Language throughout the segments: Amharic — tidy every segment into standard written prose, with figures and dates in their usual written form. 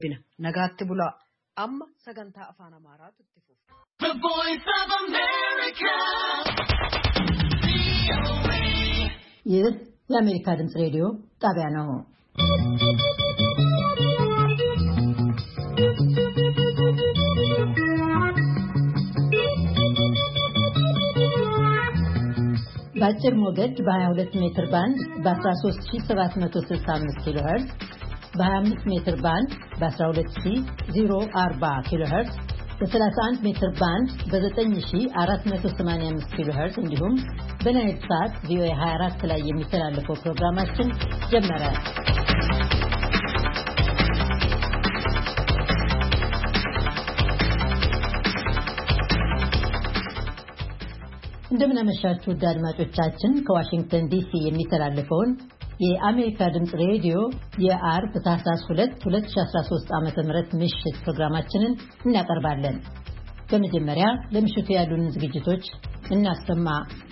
bina nagaatti bula amma sagantaa afaan amaaraatu itti fufa. The Voice of America. ይህ የአሜሪካ ድምጽ ሬዲዮ ጣቢያ ነው። በአጭር ሞገድ በ22 ሜትር ባንድ በ13765 ኪሎ ሄርዝ በ25 ሜትር ባንድ በ12040 ኪሎ ሄርዝ በ31 ሜትር ባንድ በ9485 ኪሎ ሄርዝ እንዲሁም በናይል ሳት ቪኦኤ 24 ላይ የሚተላለፈው ፕሮግራማችን ጀመረ። እንደምን አመሻችሁ አድማጮቻችን። ከዋሽንግተን ዲሲ የሚተላለፈውን የአሜሪካ ድምጽ ሬዲዮ የአርብ ታህሳስ 2 2013 ዓ.ም ምሽት ፕሮግራማችንን እናቀርባለን። በመጀመሪያ ለምሽቱ ያሉን ዝግጅቶች እናሰማ።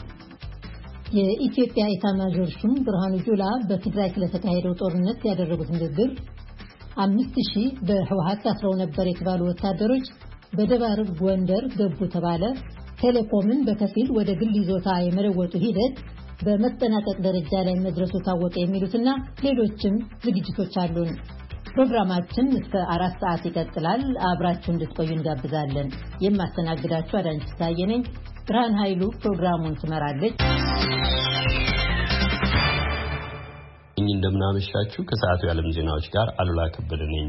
የኢትዮጵያ ኢታማዦር ሹም ብርሃኑ ጁላ በትግራይ ስለተካሄደው ጦርነት ያደረጉት ንግግር፣ 5000 በህወሓት ታስረው ነበር የተባሉ ወታደሮች በደባርቅ ጎንደር ገቡ ተባለ፣ ቴሌኮምን በከፊል ወደ ግል ይዞታ የመለወጡ ሂደት በመጠናቀቅ ደረጃ ላይ መድረሱ ታወቀ የሚሉትና ሌሎችም ዝግጅቶች አሉን። ፕሮግራማችን እስከ 4 ሰዓት ይቀጥላል። አብራችሁ እንድትቆዩ እንጋብዛለን። የማስተናግዳችሁ አዳነች ፍስሐዬ ነኝ። ብርሃን ኃይሉ ፕሮግራሙን ትመራለች። እንደምናመሻችሁ ከሰዓቱ የዓለም ዜናዎች ጋር አሉላ ከበደ ነኝ።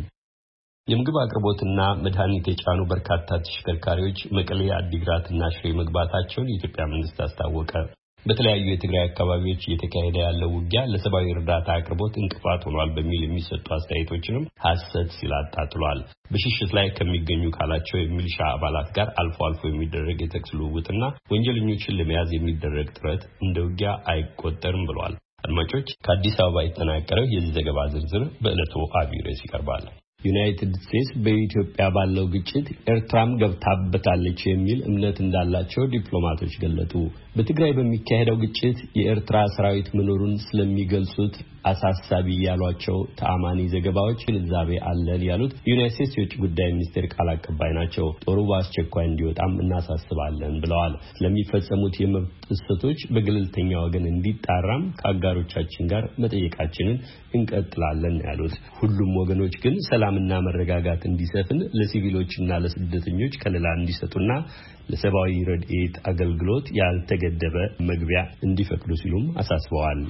የምግብ አቅርቦትና መድኃኒት የጫኑ በርካታ ተሽከርካሪዎች መቀሌ፣ አዲግራትና ሽሬ መግባታቸውን የኢትዮጵያ መንግስት አስታወቀ። በተለያዩ የትግራይ አካባቢዎች እየተካሄደ ያለው ውጊያ ለሰብአዊ እርዳታ አቅርቦት እንቅፋት ሆኗል በሚል የሚሰጡ አስተያየቶችንም ሐሰት ሲል አጣጥሏል። በሽሽት ላይ ከሚገኙ ካላቸው የሚሊሻ አባላት ጋር አልፎ አልፎ የሚደረግ የተኩስ ልውውጥና ወንጀለኞችን ለመያዝ የሚደረግ ጥረት እንደ ውጊያ አይቆጠርም ብሏል። አድማጮች፣ ከአዲስ አበባ የተጠናቀረው የዚህ ዘገባ ዝርዝር በዕለቱ አብይ ርዕስ ይቀርባል። ዩናይትድ ስቴትስ በኢትዮጵያ ባለው ግጭት ኤርትራም ገብታበታለች የሚል እምነት እንዳላቸው ዲፕሎማቶች ገለጡ። በትግራይ በሚካሄደው ግጭት የኤርትራ ሰራዊት መኖሩን ስለሚገልጹት አሳሳቢ ያሏቸው ተአማኒ ዘገባዎች ግንዛቤ አለን ያሉት ዩናይትድ ስቴትስ የውጭ ጉዳይ ሚኒስቴር ቃል አቀባይ ናቸው። ጦሩ በአስቸኳይ እንዲወጣም እናሳስባለን ብለዋል። ስለሚፈጸሙት የመብት ጥሰቶች በገለልተኛ ወገን እንዲጣራም ከአጋሮቻችን ጋር መጠየቃችንን እንቀጥላለን ያሉት፣ ሁሉም ወገኖች ግን ሰላምና መረጋጋት እንዲሰፍን ለሲቪሎችና ለስደተኞች ከለላ እንዲሰጡና ለሰብአዊ ረድኤት አገልግሎት ያልተገደበ መግቢያ እንዲፈቅዱ ሲሉም አሳስበዋል።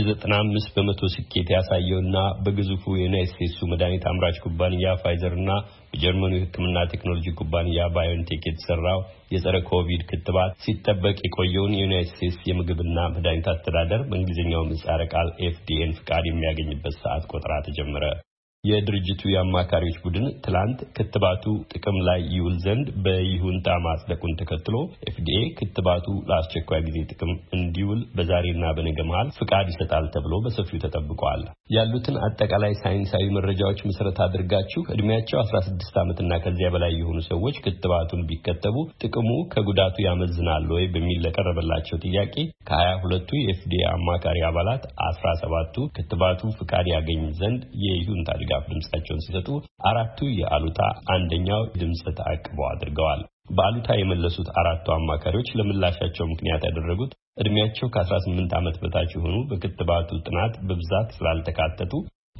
የ95 በመቶ ስኬት ያሳየውና በግዙፉ የዩናይትድ ስቴትሱ መድኃኒት አምራች ኩባንያ ፋይዘር እና በጀርመኑ የሕክምና ቴክኖሎጂ ኩባንያ ባዮንቴክ የተሰራው የጸረ ኮቪድ ክትባት ሲጠበቅ የቆየውን የዩናይትድ ስቴትስ የምግብና መድኃኒት አስተዳደር በእንግሊዝኛው ምህጻረ ቃል ኤፍዲኤን ፍቃድ የሚያገኝበት ሰዓት ቆጠራ ተጀመረ። የድርጅቱ የአማካሪዎች ቡድን ትላንት ክትባቱ ጥቅም ላይ ይውል ዘንድ በይሁንታ ማጽደቁን ተከትሎ ኤፍዲኤ ክትባቱ ለአስቸኳይ ጊዜ ጥቅም እንዲውል በዛሬና በነገ መሃል ፍቃድ ይሰጣል ተብሎ በሰፊው ተጠብቋል። ያሉትን አጠቃላይ ሳይንሳዊ መረጃዎች መሰረት አድርጋችሁ እድሜያቸው 16 ዓመትና ከዚያ በላይ የሆኑ ሰዎች ክትባቱን ቢከተቡ ጥቅሙ ከጉዳቱ ያመዝናል ወይ በሚል ለቀረበላቸው ጥያቄ ከ22ቱ የኤፍዲኤ አማካሪ አባላት 17ቱ ክትባቱ ፍቃድ ያገኝ ዘንድ የይሁንታ ድጋፍ ድምጻቸውን ሲሰጡ፣ 4ቱ የአሉታ አንደኛው ድምጽ ተአቅቦ አድርገዋል። በአሉታ የመለሱት 4ቱ አማካሪዎች ለምላሻቸው ምክንያት ያደረጉት እድሜያቸው ከ18 ዓመት በታች የሆኑ በክትባቱ ጥናት በብዛት ስላልተካተቱ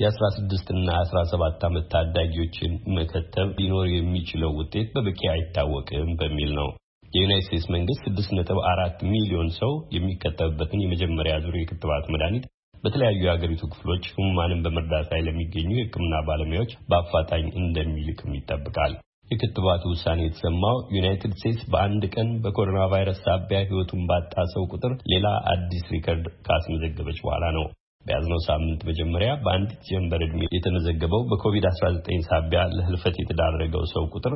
የ16 እና 17 ዓመት ታዳጊዎችን መከተብ ሊኖር የሚችለው ውጤት በበቂ አይታወቅም በሚል ነው። የዩናይትድ ስቴትስ መንግስት 6.4 ሚሊዮን ሰው የሚከተብበትን የመጀመሪያ ዙር የክትባት መድኃኒት በተለያዩ የሀገሪቱ ክፍሎች ህሙማንን በመርዳት ላይ ለሚገኙ የሕክምና ባለሙያዎች በአፋጣኝ እንደሚልክም ይጠብቃል። የክትባቱ ውሳኔ የተሰማው ዩናይትድ ስቴትስ በአንድ ቀን በኮሮና ቫይረስ ሳቢያ ህይወቱን ባጣ ሰው ቁጥር ሌላ አዲስ ሪከርድ ካስመዘገበች በኋላ ነው። በያዝነው ሳምንት መጀመሪያ በአንድ ጀንበር ዕድሜ የተመዘገበው በኮቪድ-19 ሳቢያ ለህልፈት የተዳረገው ሰው ቁጥር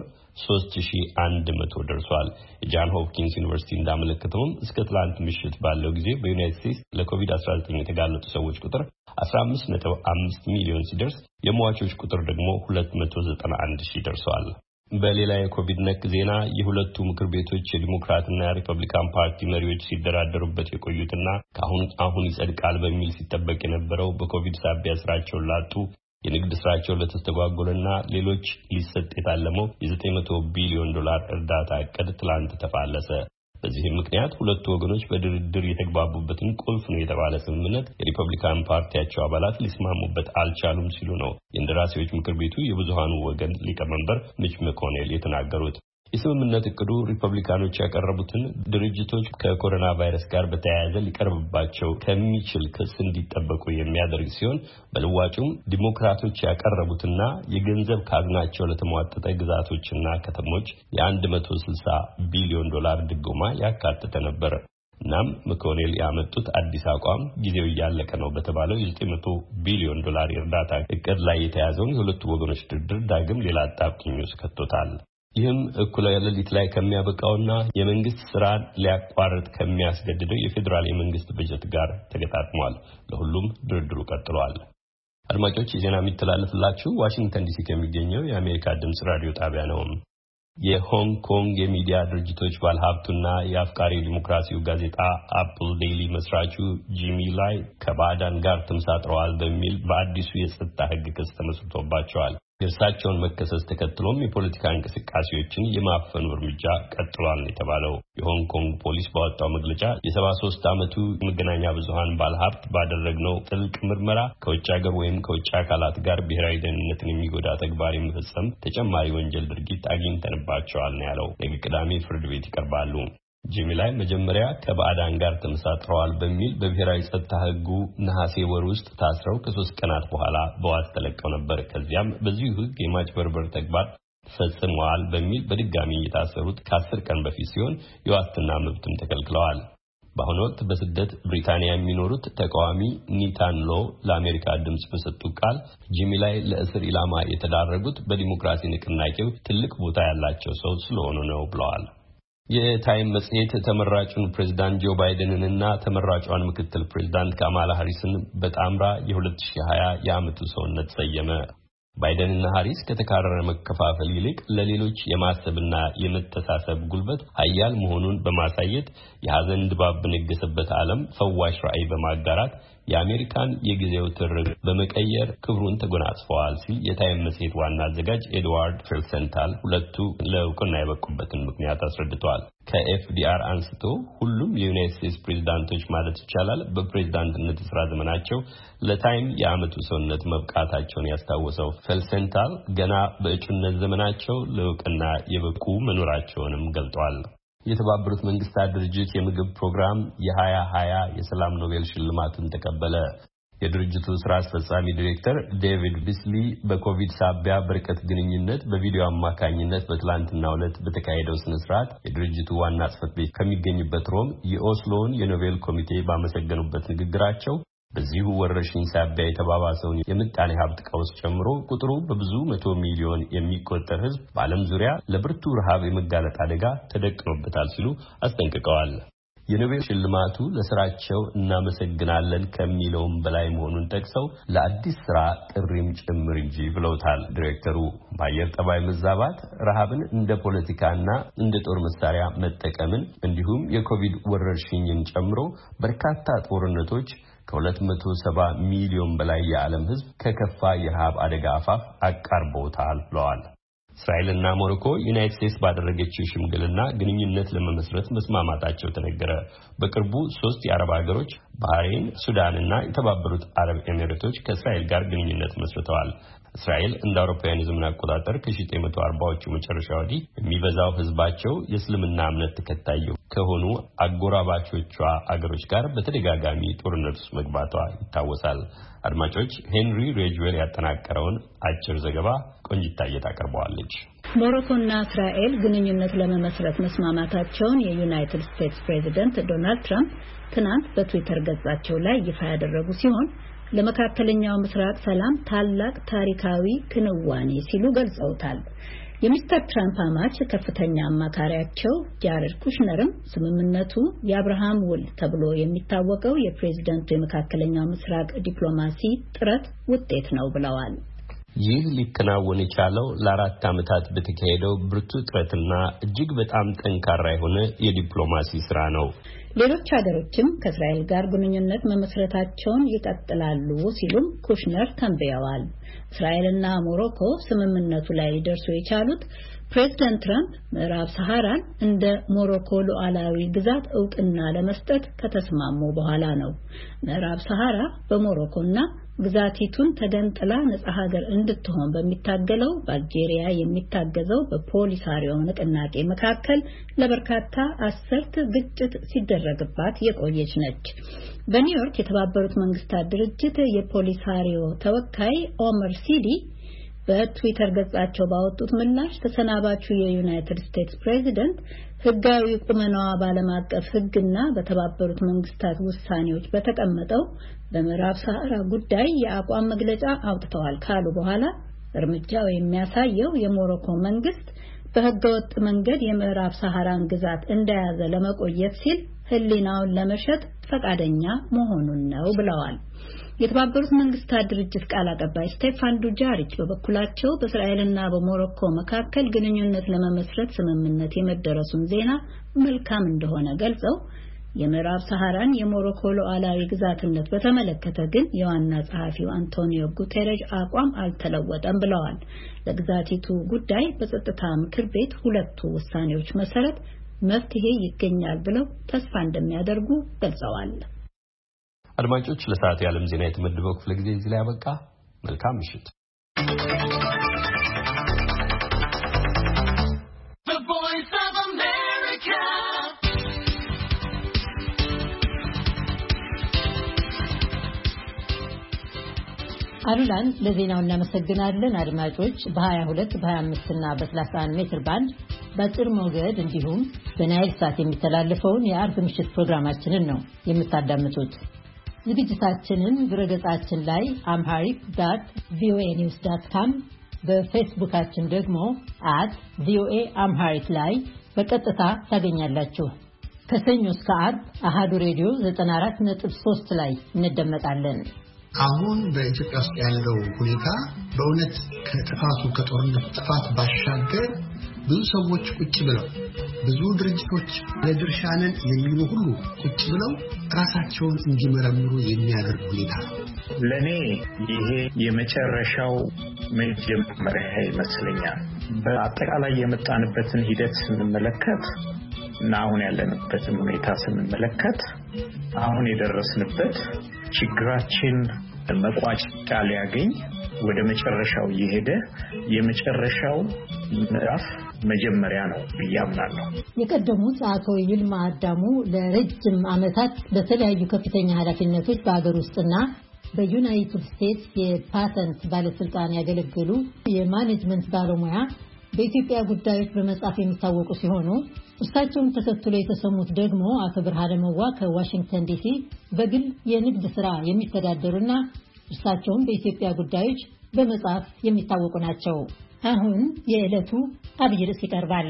3100 ደርሷል። የጃን ሆፕኪንስ ዩኒቨርሲቲ እንዳመለከተውም እስከ ትላንት ምሽት ባለው ጊዜ በዩናይትድ ስቴትስ ለኮቪድ-19 የተጋለጡ ሰዎች ቁጥር 15.5 ሚሊዮን ሲደርስ የሟቾች ቁጥር ደግሞ 291,000 ደርሷል። በሌላ የኮቪድ ነክ ዜና የሁለቱ ምክር ቤቶች የዲሞክራትና የሪፐብሊካን ፓርቲ መሪዎች ሲደራደሩበት የቆዩትና አሁን ይጸድቃል በሚል ሲጠበቅ የነበረው በኮቪድ ሳቢያ ስራቸውን ላጡ የንግድ ስራቸው ለተስተጓጎለና ሌሎች ሊሰጥ የታለመው የ$900 ቢሊዮን እርዳታ እቅድ ትላንት ተፋለሰ። በዚህም ምክንያት ሁለቱ ወገኖች በድርድር የተግባቡበትን ቁልፍ ነው የተባለ ስምምነት የሪፐብሊካን ፓርቲያቸው አባላት ሊስማሙበት አልቻሉም ሲሉ ነው የእንደራሴዎች ምክር ቤቱ የብዙሃኑ ወገን ሊቀመንበር ሚች መኮኔል የተናገሩት። የስምምነት እቅዱ ሪፐብሊካኖች ያቀረቡትን ድርጅቶች ከኮሮና ቫይረስ ጋር በተያያዘ ሊቀርብባቸው ከሚችል ክስ እንዲጠበቁ የሚያደርግ ሲሆን በልዋጩም ዲሞክራቶች ያቀረቡትና የገንዘብ ካዝናቸው ለተሟጠጠ ግዛቶችና ከተሞች የ$160 ቢሊዮን ድጎማ ያካተተ ነበር። እናም መኮኔል ያመጡት አዲስ አቋም ጊዜው እያለቀ ነው በተባለው የ$900 ቢሊዮን የእርዳታ እቅድ ላይ የተያዘውን የሁለቱ ወገኖች ድርድር ዳግም ሌላ አጣብቂኝ ውስጥ ከቶታል። ይህም እኩለ ሌሊት ላይ ከሚያበቃውና የመንግስት ስራን ሊያቋርጥ ከሚያስገድደው የፌዴራል የመንግስት በጀት ጋር ተገጣጥሟል። ለሁሉም ድርድሩ ቀጥሏል። አድማጮች የዜና የሚተላለፍላችሁ ዋሽንግተን ዲሲ ከሚገኘው የአሜሪካ ድምጽ ራዲዮ ጣቢያ ነው። የሆንግ ኮንግ የሚዲያ ድርጅቶች ባለሀብቱና የአፍቃሪ ዲሞክራሲው ጋዜጣ አፕል ዴይሊ መስራቹ ጂሚ ላይ ከባዕዳን ጋር ተመሳጥረዋል በሚል በአዲሱ የጸጥታ ሕግ ክስ ተመስርቶባቸዋል። የእርሳቸውን መከሰስ ተከትሎም የፖለቲካ እንቅስቃሴዎችን የማፈኑ እርምጃ ቀጥሏል የተባለው የሆንግ ኮንግ ፖሊስ ባወጣው መግለጫ የ73 ዓመቱ መገናኛ ብዙሃን ባለሀብት ባደረግነው ጥልቅ ምርመራ ከውጭ ሀገር ወይም ከውጭ አካላት ጋር ብሔራዊ ደህንነትን የሚጎዳ ተግባር የሚፈጸም ተጨማሪ ወንጀል ድርጊት አግኝተንባቸዋል ነው ያለው። ነገ ቅዳሜ ፍርድ ቤት ይቀርባሉ። ጂሚ ላይ መጀመሪያ ከባዕዳን ጋር ተመሳጥረዋል በሚል በብሔራዊ ጸጥታ ሕጉ ነሐሴ ወር ውስጥ ታስረው ከ3 ቀናት በኋላ በዋስ ተለቀው ነበር። ከዚያም በዚሁ ሕግ የማጭበርበር ተግባር ፈጽመዋል በሚል በድጋሚ የታሰሩት ከ10 ቀን በፊት ሲሆን የዋስትና መብትም ተከልክለዋል። በአሁኑ ወቅት በስደት ብሪታንያ የሚኖሩት ተቃዋሚ ኒታን ሎ ለአሜሪካ ድምጽ በሰጡት ቃል ጂሚ ላይ ለእስር ኢላማ የተዳረጉት በዲሞክራሲ ንቅናቄው ትልቅ ቦታ ያላቸው ሰው ስለሆኑ ነው ብለዋል። የታይም መጽሔት ተመራጩን ፕሬዝዳንት ጆ ባይደንንና ተመራጯን ምክትል ፕሬዝዳንት ካማላ ሃሪስን በጣምራ የ2020 የዓመቱ ሰውነት ሰየመ። ባይደንና ሃሪስ ከተካረረ መከፋፈል ይልቅ ለሌሎች የማሰብና የመተሳሰብ ጉልበት ኃያል መሆኑን በማሳየት የሐዘን ድባብ በነገሰበት ዓለም ፈዋሽ ራዕይ በማጋራት የአሜሪካን የጊዜው ትርክ በመቀየር ክብሩን ተጎናጽፈዋል ሲል የታይም መጽሔት ዋና አዘጋጅ ኤድዋርድ ፌልሰንታል ሁለቱ ለእውቅና የበቁበትን ምክንያት አስረድተዋል። ከኤፍዲአር አንስቶ ሁሉም የዩናይትድ ስቴትስ ፕሬዝዳንቶች ማለት ይቻላል በፕሬዝዳንትነት የሥራ ዘመናቸው ለታይም የዓመቱ ሰውነት መብቃታቸውን ያስታወሰው ፌልሰንታል ገና በእጩነት ዘመናቸው ለእውቅና የበቁ መኖራቸውንም ገልጠዋል። የተባበሩት መንግስታት ድርጅት የምግብ ፕሮግራም የ2020 የሰላም ኖቤል ሽልማትን ተቀበለ። የድርጅቱ ስራ አስፈጻሚ ዲሬክተር ዴቪድ ቢስሊ በኮቪድ ሳቢያ በርቀት ግንኙነት በቪዲዮ አማካኝነት በትላንትናው ዕለት በተካሄደው ስነ ስርዓት የድርጅቱ ዋና ጽሕፈት ቤት ከሚገኝበት ሮም የኦስሎን የኖቤል ኮሚቴ ባመሰገኑበት ንግግራቸው በዚሁ ወረርሽኝ ሳቢያ የተባባሰውን የምጣኔ ሀብት ቀውስ ጨምሮ ቁጥሩ በብዙ 100 ሚሊዮን የሚቆጠር ሕዝብ በዓለም ዙሪያ ለብርቱ ረሃብ የመጋለጥ አደጋ ተደቅኖበታል ሲሉ አስጠንቅቀዋል። የኖቤል ሽልማቱ ለስራቸው እናመሰግናለን ከሚለውም በላይ መሆኑን ጠቅሰው ለአዲስ ስራ ጥሪም ጭምር እንጂ ብለውታል። ዲሬክተሩ በአየር ጠባይ መዛባት ረሃብን እንደ ፖለቲካና እንደ ጦር መሳሪያ መጠቀምን እንዲሁም የኮቪድ ወረርሽኝን ጨምሮ በርካታ ጦርነቶች ከ270 ሚሊዮን በላይ የዓለም ሕዝብ ከከፋ የረሃብ አደጋ አፋፍ አቃርበውታል ብለዋል። እስራኤልና ሞሮኮ ዩናይትድ ስቴትስ ባደረገችው ሽምግልና ግንኙነት ለመመስረት መስማማታቸው ተነገረ። በቅርቡ 3 የአረብ ሀገሮች ባህሬን፣ ሱዳንና የተባበሩት አረብ ኤሚሬቶች ከእስራኤል ጋር ግንኙነት መስርተዋል። እስራኤል እንደ አውሮፓውያን የዘመን አቆጣጠር ከ1940ዎቹ መጨረሻ ወዲህ የሚበዛው ህዝባቸው የእስልምና እምነት ተከታይ ከሆኑ አጎራባቾቿ አገሮች ጋር በተደጋጋሚ ጦርነት ውስጥ መግባቷ ይታወሳል። አድማጮች፣ ሄንሪ ሬጅዌል ያጠናቀረውን አጭር ዘገባ ቆንጅታዬ ታቀርበዋለች። ሞሮኮና እስራኤል ግንኙነት ለመመስረት መስማማታቸውን የዩናይትድ ስቴትስ ፕሬዚደንት ዶናልድ ትራምፕ ትናንት በትዊተር ገጻቸው ላይ ይፋ ያደረጉ ሲሆን ለመካከለኛው ምስራቅ ሰላም ታላቅ ታሪካዊ ክንዋኔ ሲሉ ገልጸውታል። የሚስተር ትራምፕ አማች ከፍተኛ አማካሪያቸው ጃሬድ ኩሽነርም ስምምነቱ የአብርሃም ውል ተብሎ የሚታወቀው የፕሬዝደንቱ የመካከለኛው ምስራቅ ዲፕሎማሲ ጥረት ውጤት ነው ብለዋል። ይህ ሊከናወን የቻለው ለ4 ዓመታት በተካሄደው ብርቱ ጥረትና እጅግ በጣም ጠንካራ የሆነ የዲፕሎማሲ ስራ ነው። ሌሎች ሀገሮችም ከእስራኤል ጋር ግንኙነት መመስረታቸውን ይቀጥላሉ ሲሉም ኩሽነር ተንብየዋል። እስራኤልና ሞሮኮ ስምምነቱ ላይ ደርሶ የቻሉት ፕሬዝዳንት ትራምፕ ምዕራብ ሰሃራን እንደ ሞሮኮ ሉዓላዊ ግዛት እውቅና ለመስጠት ከተስማሙ በኋላ ነው። ምዕራብ ሰሃራ በሞሮኮና ግዛቲቱን ተገንጥላ ነጻ ሀገር እንድትሆን በሚታገለው በአልጄሪያ የሚታገዘው በፖሊሳሪዮ ንቅናቄ መካከል ለበርካታ አስርት ግጭት ሲደረግባት የቆየች ነች። በኒውዮርክ የተባበሩት መንግስታት ድርጅት የፖሊሳሪዮ ተወካይ ኦመር ሲዲ በትዊተር ገጻቸው ባወጡት ምላሽ ተሰናባቹ የዩናይትድ ስቴትስ ፕሬዚደንት ህጋዊ ቁመናዋ ባለም አቀፍ ህግና በተባበሩት መንግስታት ውሳኔዎች በተቀመጠው በምዕራብ ሰሃራ ጉዳይ የአቋም መግለጫ አውጥተዋል ካሉ በኋላ እርምጃው የሚያሳየው የሞሮኮ መንግስት በህገወጥ መንገድ የምዕራብ ሰሃራን ግዛት እንደያዘ ለመቆየት ሲል ህሊናውን ለመሸጥ ፈቃደኛ መሆኑን ነው ብለዋል። የተባበሩት መንግስታት ድርጅት ቃል አቀባይ ስቴፋን ዱጃሪች በበኩላቸው በእስራኤልና በሞሮኮ መካከል ግንኙነት ለመመስረት ስምምነት የመደረሱን ዜና መልካም እንደሆነ ገልጸው የምዕራብ ሰሃራን የሞሮኮ ሉዓላዊ ግዛትነት በተመለከተ ግን የዋና ጸሐፊው አንቶኒዮ ጉቴሬሽ አቋም አልተለወጠም ብለዋል። ለግዛቲቱ ጉዳይ በጸጥታ ምክር ቤት ሁለቱ ውሳኔዎች መሰረት መፍትሄ ይገኛል ብለው ተስፋ እንደሚያደርጉ ገልጸዋል። አድማጮች ለሰዓቱ የዓለም ዜና የተመደበው ክፍለ ጊዜ እዚህ ላይ አበቃ። መልካም ምሽት። አሉላን ለዜናው እናመሰግናለን። አድማጮች በ22 በ25 እና በ31 ሜትር ባንድ በአጭር ሞገድ እንዲሁም በናይል ሳት የሚተላለፈውን የአርብ ምሽት ፕሮግራማችንን ነው የምታዳምጡት። ዝግጅታችንን ድረገጻችን ላይ amharic.voanews.com በፌስቡካችን ደግሞ @voaamharic ላይ በቀጥታ ታገኛላችሁ። ከሰኞ እስከ ዓርብ አሃዱ ሬዲዮ 94.3 ላይ እንደመጣለን። አሁን በኢትዮጵያ ውስጥ ያለው ሁኔታ በእውነት ከጥፋቱ ከጦርነቱ ጥፋት ባሻገር ብዙ ሰዎች ቁጭ ብለው ብዙ ድርጅቶች ለድርሻነን የሚሉ ሁሉ ቁጭ ብለው ራሳቸውን እንዲመረምሩ የሚያደርግ ሁኔታ ነው። ለኔ ይሄ የመጨረሻው መጀመሪያ ይመስለኛል። በአጠቃላይ የመጣንበትን ሂደት ስንመለከት እና አሁን ያለንበትን ሁኔታ ስንመለከት አሁን የደረስንበት ችግራችን መቋጫ ሊያገኝ ወደ መጨረሻው እየሄደ የመጨረሻው ምዕራፍ መጀመሪያ ነው ብያምናለሁ። የቀደሙት አቶ ይልማ አዳሙ ለረጅም ዓመታት በተለያዩ ከፍተኛ ኃላፊነቶች በአገር ውስጥና በዩናይትድ ስቴትስ የፓተንት ባለስልጣን ያገለገሉ የማኔጅመንት ባለሙያ በኢትዮጵያ ጉዳዮች በመጻፍ የሚታወቁ ሲሆኑ እርሳቸውን ተከትሎ የተሰሙት ደግሞ አቶ ብርሃነ መዋ ከዋሽንግተን ዲሲ በግል የንግድ ስራ የሚተዳደሩና እርሳቸውን በኢትዮጵያ ጉዳዮች በመጻፍ የሚታወቁ ናቸው። አሁን የዕለቱ አብይ ርዕስ ይቀርባል።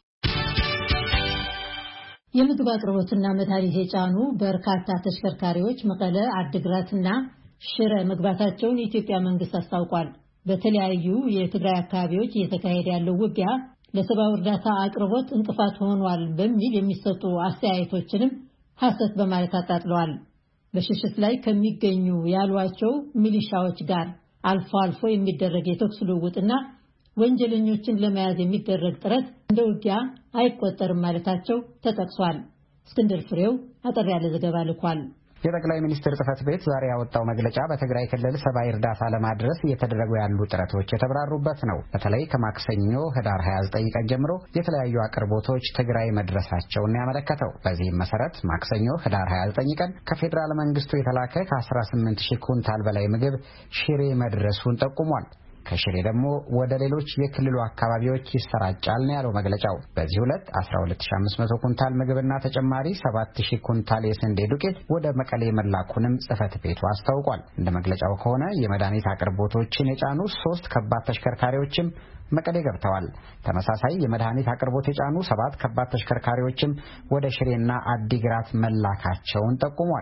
የምግብ አቅርቦትና መድኃኒት የጫኑ በርካታ ተሽከርካሪዎች መቀለ፣ አድግራትና ሽረ መግባታቸውን የኢትዮጵያ መንግስት አስታውቋል። በተለያዩ የትግራይ አካባቢዎች እየተካሄደ ያለው ውጊያ ለሰብአዊ እርዳታ አቅርቦት እንቅፋት ሆኗል በሚል የሚሰጡ አስተያየቶችንም ሐሰት በማለት አጣጥለዋል። በሽሽት ላይ ከሚገኙ ያሏቸው ሚሊሻዎች ጋር አልፎ አልፎ የሚደረግ የተኩስ ልውውጥና ወንጀለኞችን ለመያዝ የሚደረግ ጥረት እንደ ውጊያ አይቆጠርም ማለታቸው ተጠቅሷል። እስክንድር ፍሬው አጠር ያለ ዘገባ ልኳል። የጠቅላይ ሚኒስትር ጽሕፈት ቤት ዛሬ ያወጣው መግለጫ በትግራይ ክልል ሰብአዊ እርዳታ ለማድረስ እየተደረጉ ያሉ ጥረቶች የተብራሩበት ነው። በተለይ ከማክሰኞ ህዳር 29 ቀን ጀምሮ የተለያዩ አቅርቦቶች ትግራይ መድረሳቸውን ያመለከተው። በዚህም መሰረት ማክሰኞ ህዳር 29 ቀን ከፌዴራል መንግስቱ የተላከ ከ18000 ኩንታል በላይ ምግብ ሽሬ መድረሱን ጠቁሟል። ከሽሬ ደግሞ ወደ ሌሎች የክልሉ አካባቢዎች ይሰራጫል ነው ያለው መግለጫው። በዚህ ዕለት 12500 ኩንታል ምግብና ተጨማሪ 7000 ኩንታል የስንዴ ዱቄት ወደ መቀሌ መላኩንም ጽሕፈት ቤቱ አስታውቋል። እንደ መግለጫው ከሆነ የመድኃኒት አቅርቦቶችን የጫኑ 3 ከባድ ተሽከርካሪዎችም መቀሌ ገብተዋል። ተመሳሳይ የመድኃኒት አቅርቦት የጫኑ 7 ከባድ ተሽከርካሪዎችም ወደ ሽሬና አዲግራት መላካቸውን ጠቁሟል።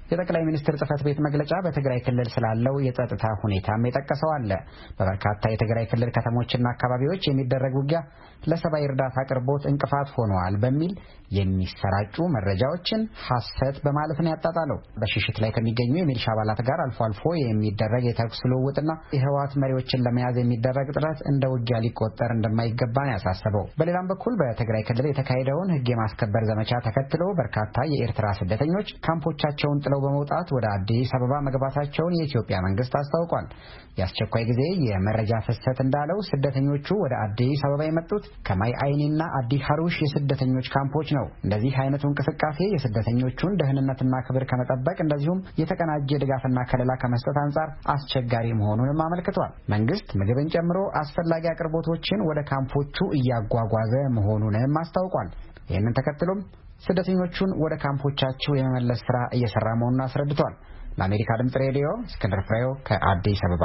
የጠቅላይ ሚኒስትር ጽሕፈት ቤት መግለጫ በትግራይ ክልል ስላለው የጸጥታ ሁኔታም የጠቀሰው አለ። በበርካታ የትግራይ ክልል ከተሞችና አካባቢዎች የሚደረግ ውጊያ ለሰብአዊ እርዳታ አቅርቦት እንቅፋት ሆነዋል በሚል የሚሰራጩ መረጃዎችን ሐሰት በማለት ነው ያጣጣለው። በሽሽት ላይ ከሚገኙ የሚሊሻ አባላት ጋር አልፎ አልፎ የሚደረግ የተኩስ ልውውጥና የህወሓት መሪዎችን ለመያዝ የሚደረግ ጥረት እንደ ውጊያ ሊቆጠር እንደማይገባ ነው ያሳሰበው። በሌላም በኩል በትግራይ ክልል የተካሄደውን ህግ የማስከበር ዘመቻ ተከትሎ በርካታ የኤርትራ ስደተኞች ካምፖቻቸውን ጥለው በመውጣት ወደ አዲስ አበባ መግባታቸውን የኢትዮጵያ መንግስት አስታውቋል። የአስቸኳይ ጊዜ የመረጃ ፍሰት እንዳለው ስደተኞቹ ወደ አዲስ አበባ የመጡት ከማይ አይኒና አዲ ሐሩሽ የስደተኞች ካምፖች ነው። እንደዚህ አይነቱ እንቅስቃሴ የስደተኞቹን ደህንነትና ክብር ከመጠበቅ እንደዚሁም የተቀናጀ ድጋፍና ከለላ ከመስጠት አንጻር አስቸጋሪ መሆኑንም አመልክቷል። መንግስት ምግብን ጨምሮ አስፈላጊ አቅርቦቶችን ወደ ካምፖቹ እያጓጓዘ መሆኑንም አስታውቋል። ይህንን ተከትሎም ስደተኞቹን ወደ ካምፖቻቸው የመመለስ ስራ እየሰራ መሆኑን አስረድቷል። ለአሜሪካ ድምጽ ሬዲዮ እስክንድር ፍሬው ከአዲስ አበባ።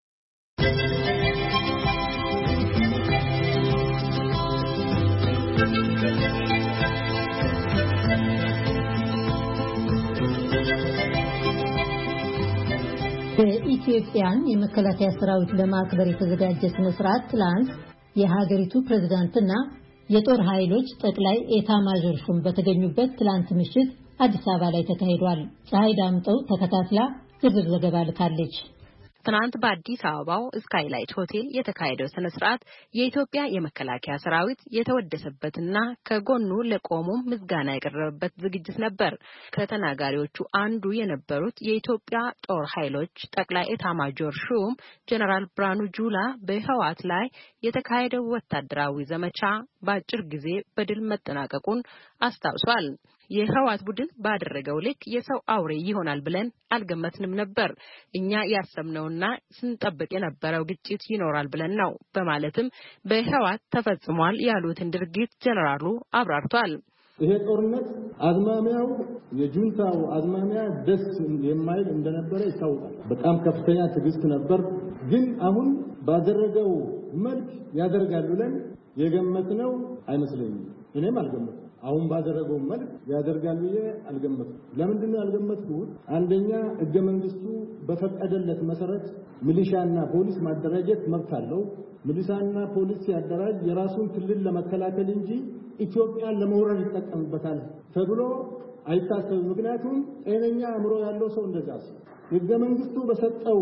በኢትዮጵያን የመከላከያ ሰራዊት ለማክበር የተዘጋጀ ስነ ስርዓት ትላንት የሀገሪቱ ፕሬዝዳንትና የጦር ኃይሎች ጠቅላይ ኤታ ማዦር ሹም በተገኙበት ትላንት ምሽት አዲስ አበባ ላይ ተካሂዷል። ፀሐይ ዳምጠው ተከታትላ ዝርዝር ዘገባ ልካለች። ትናንት በአዲስ አበባው ስካይላይት ሆቴል የተካሄደው ስነ ስርዓት የኢትዮጵያ የመከላከያ ሰራዊት የተወደሰበትና ከጎኑ ለቆሙም ምስጋና የቀረበበት ዝግጅት ነበር። ከተናጋሪዎቹ አንዱ የነበሩት የኢትዮጵያ ጦር ኃይሎች ጠቅላይ ኤታማዦር ሹም ጀነራል ብርሃኑ ጁላ በህወሓት ላይ የተካሄደው ወታደራዊ ዘመቻ በአጭር ጊዜ በድል መጠናቀቁን አስታውሷል። የህወሓት ቡድን ባደረገው ልክ የሰው አውሬ ይሆናል ብለን አልገመትንም ነበር። እኛ ያሰብነውና ስንጠብቅ የነበረው ግጭት ይኖራል ብለን ነው በማለትም በህወሓት ተፈጽሟል ያሉትን ድርጊት ጀነራሉ አብራርቷል። ይሄ ጦርነት አዝማሚያው የጁንታው አዝማሚያ ደስ የማይል እንደነበረ ይታወቃል። በጣም ከፍተኛ ትዕግስት ነበር። ግን አሁን ባደረገው መልክ ያደርጋል ብለን የገመትነው አይመስለኝም። እኔም አልገመትኩም። አሁን ባደረገው መልክ ያደርጋል ብዬ አልገመትኩም። ለምንድን ነው ያልገመትኩት? አንደኛ ህገ መንግስቱ በፈቀደለት መሰረት ሚሊሻና ፖሊስ ማደራጀት መብት አለው። ሚሊሻና ፖሊስ ሲያደራጅ የራሱን ክልል ለመከላከል እንጂ ኢትዮጵያን ለመውረር ይጠቀምበታል ተብሎ አይታሰብም። ምክንያቱም ጤነኛ አእምሮ ያለው ሰው እንደዛ ነው። ህገ መንግስቱ በሰጠው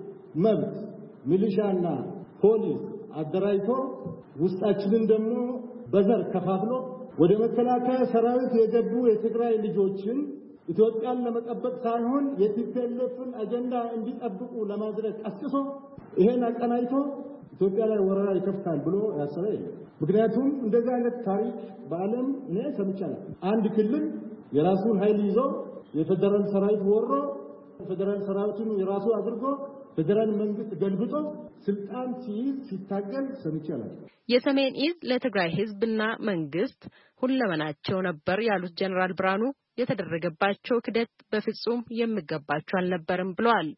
መብት ሚሊሻና ፖሊስ አደራጅቶ ውስጣችንን ደግሞ በዘር ከፋፍሎ ወደ መከላከያ ሰራዊት የገቡ የትግራይ ልጆችን ኢትዮጵያን ለመጠበቅ ሳይሆን የቲፒኤልኤፍን አጀንዳ እንዲጠብቁ ለማድረግ ቀስቅሶ ይሄን አቀናጅቶ ኢትዮጵያ ላይ ወረራ ይከፍታል ብሎ ያሰበ የለም። ምክንያቱም እንደዚህ አይነት ታሪክ በዓለም እኔ ሰምቻለሁ። አንድ ክልል የራሱን ኃይል ይዞ የፌደራል ሰራዊት ወሮ ፌደራል ሰራዊቱን የራሱ አድርጎ ፌደራል መንግስት ገልብጦ ስልጣን ሲይዝ ሲታገል ሰምቻለሁ። የሰሜን ዕዝ ለትግራይ ህዝብና መንግስት ሁለመናቸው ነበር ያሉት ጀነራል ብርሃኑ የተደረገባቸው ክደት በፍጹም የሚገባቸው አልነበረም ብለዋል።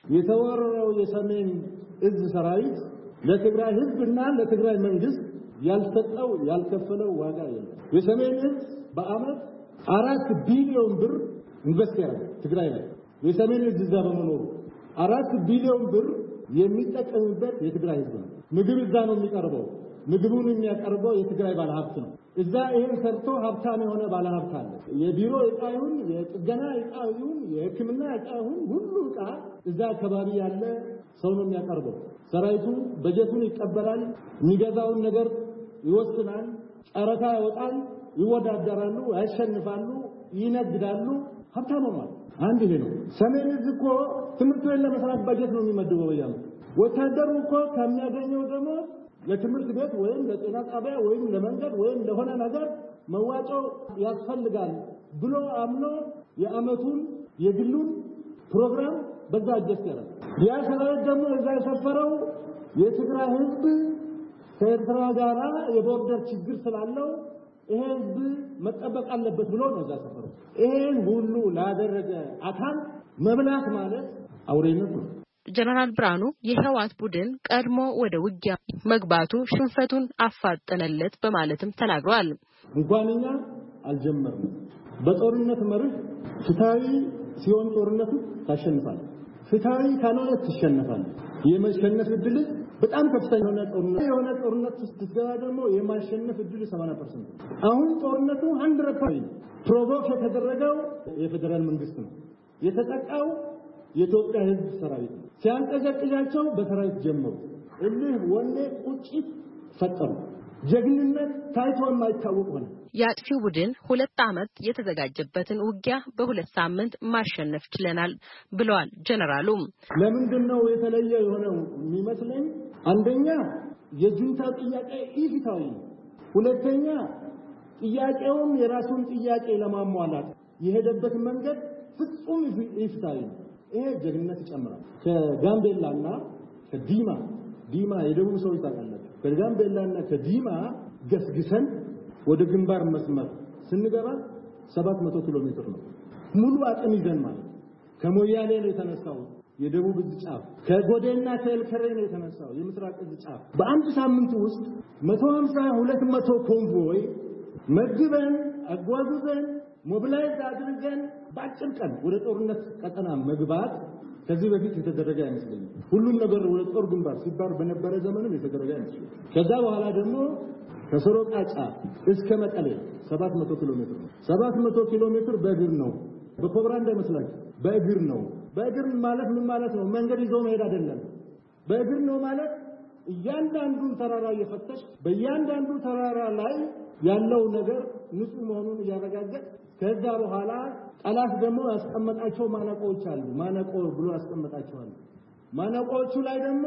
የተወረረው የሰሜን ዕዝ ሰራዊት ለትግራይ ህዝብና ለትግራይ መንግስት ያልሰጠው ያልከፈለው ዋጋ የለም። የሰሜን ዕዝ በአመት 4 ቢሊዮን ብር ኢንቨስት ያደርጋል ትግራይ ላይ። የሰሜን ዕዝ እዛ በመኖሩ 4 ቢሊዮን ብር የሚጠቀምበት የትግራይ ህዝብ ነው። ምግብ እዛ ነው የሚቀርበው። ምግቡን የሚያቀርበው የትግራይ ባለሀብት ነው። እዛ ይሄን ሰርቶ ሀብታም የሆነ ባለሀብት አለ። የቢሮ ዕቃ ይሁን የጥገና ዕቃ ይሁን የሕክምና ዕቃ ይሁን ሁሉ ዕቃ እዛ አካባቢ ያለ ሰው ነው የሚያቀርበው። ሰራዊቱ በጀቱን ይቀበላል፣ የሚገዛውን ነገር ይወስናል፣ ጨረታ ያወጣል፣ ይወዳደራሉ፣ ያሸንፋሉ፣ ይነግዳሉ፣ ሀብታም ሆኗል። አንድ ይሄ ነው። ሰሜን ዕዝ እኮ ትምህርት ቤት ለመስራት በጀት ነው የሚመድበው በየዓመቱ። ወታደሩ እኮ ከሚያገኘው ደግሞ ለትምህርት ቤት ወይም ለጤና ጣቢያ ወይም ለመንገድ ወይም ለሆነ ነገር መዋጮ ያስፈልጋል ብሎ አምኖ የዓመቱን የግሉን ፕሮግራም በዛ አጀስት ያደርጋል። ያ ሰራዊት ደግሞ እዛ የሰፈረው የትግራይ ህዝብ ከኤርትራ ጋራ የቦርደር ችግር ስላለው ይሄ ህዝብ መጠበቅ አለበት ብሎ ነው እዛ ሰፈረው። ይሄን ሁሉ ላደረገ አካል መብላት ማለት አውሬነት ነው። ጀነራል ብርሃኑ የህወሓት ቡድን ቀድሞ ወደ ውጊያ መግባቱ ሽንፈቱን አፋጠነለት በማለትም ተናግረዋል። እንኳንኛ አልጀመርንም። በጦርነት መርህ ፍትሃዊ ሲሆን ጦርነቱ ታሸንፋለህ ፍትሃዊ ካልሆነ ትሸነፋለህ የመሸነፍ እድል በጣም ከፍተኛ የሆነ ጦርነት ስትገባ ደግሞ የማሸነፍ እድል 70% አሁን ጦርነቱ 100% ፕሮቮክ የተደረገው የፌደራል መንግስት ነው የተጠቃው የኢትዮጵያ ህዝብ ሰራዊት ሲያንቀዘቅዛቸው በሰራዊት ጀመሩ እልህ ወኔ ቁጭት ፈጠሩ ጀግንነት ታይቶ የማይታወቅ ሆነ ያጥፊው ቡድን 2 ዓመት የተዘጋጀበትን ውጊያ በ2 ሳምንት ማሸነፍ ችለናል ብለዋል ጀነራሉ ለምንድነው የተለየ የሆነው የሚመስለኝ አንደኛ የጁንታ ጥያቄ ኢፍትሃዊ ሁለተኛ ጥያቄውን የራሱን ጥያቄ ለማሟላት የሄደበት መንገድ ፍጹም ኢፍትሃዊ ይሄ ጀግንነት ይጨምራል ከጋምቤላና ከዲማ የደቡብ ሰው ይታቀላል ከጋምቤላና ከዲማ ገስግሰን ወደ ግንባር መስመር ስንገባ 700 ኪሎ ሜትር ነው ሙሉ አቅም ይዘን ማለት ከሞያሌ ነው የተነሳው የደቡብ ጫፍ ከጎዴና ከኤልከሬ ነው የተነሳው የምስራቅ ጫፍ በአንድ ሳምንት ውስጥ 150-200 ኮንቮይ መግበን አጓጉዘን ሞቢላይዝ አድርገን በአጭር ቀን ወደ ጦርነት ቀጠና መግባት ከዚህ በፊት የተደረገ አይመስልም ሁሉም ነገር ወደ ጦር ግንባር ሲባር በነበረ ዘመንም የተደረገ አይመስልም ከዛ በኋላ ደግሞ ከሰሮቃ ጫፍ እስከ መቀሌ 700 ኪሎ ሜትር 700 ኪሎ ሜትር በእግር ነው በኮብራ እንዳይመስላችሁ በእግር ነው በእግር ማለት ምን ማለት ነው መንገድ ይዞ መሄድ አይደለም በእግር ነው ማለት እያንዳንዱን ተራራ እየፈተሽ በእያንዳንዱ ተራራ ላይ ያለው ነገር ንጹህ መሆኑን ያረጋግጥ ከዛ በኋላ ጠላት ደግሞ ያስቀመጣቸው ማነቆዎች አሉ ማነቆ ብሎ ያስቀመጣቸዋል ማነቆቹ ላይ ደግሞ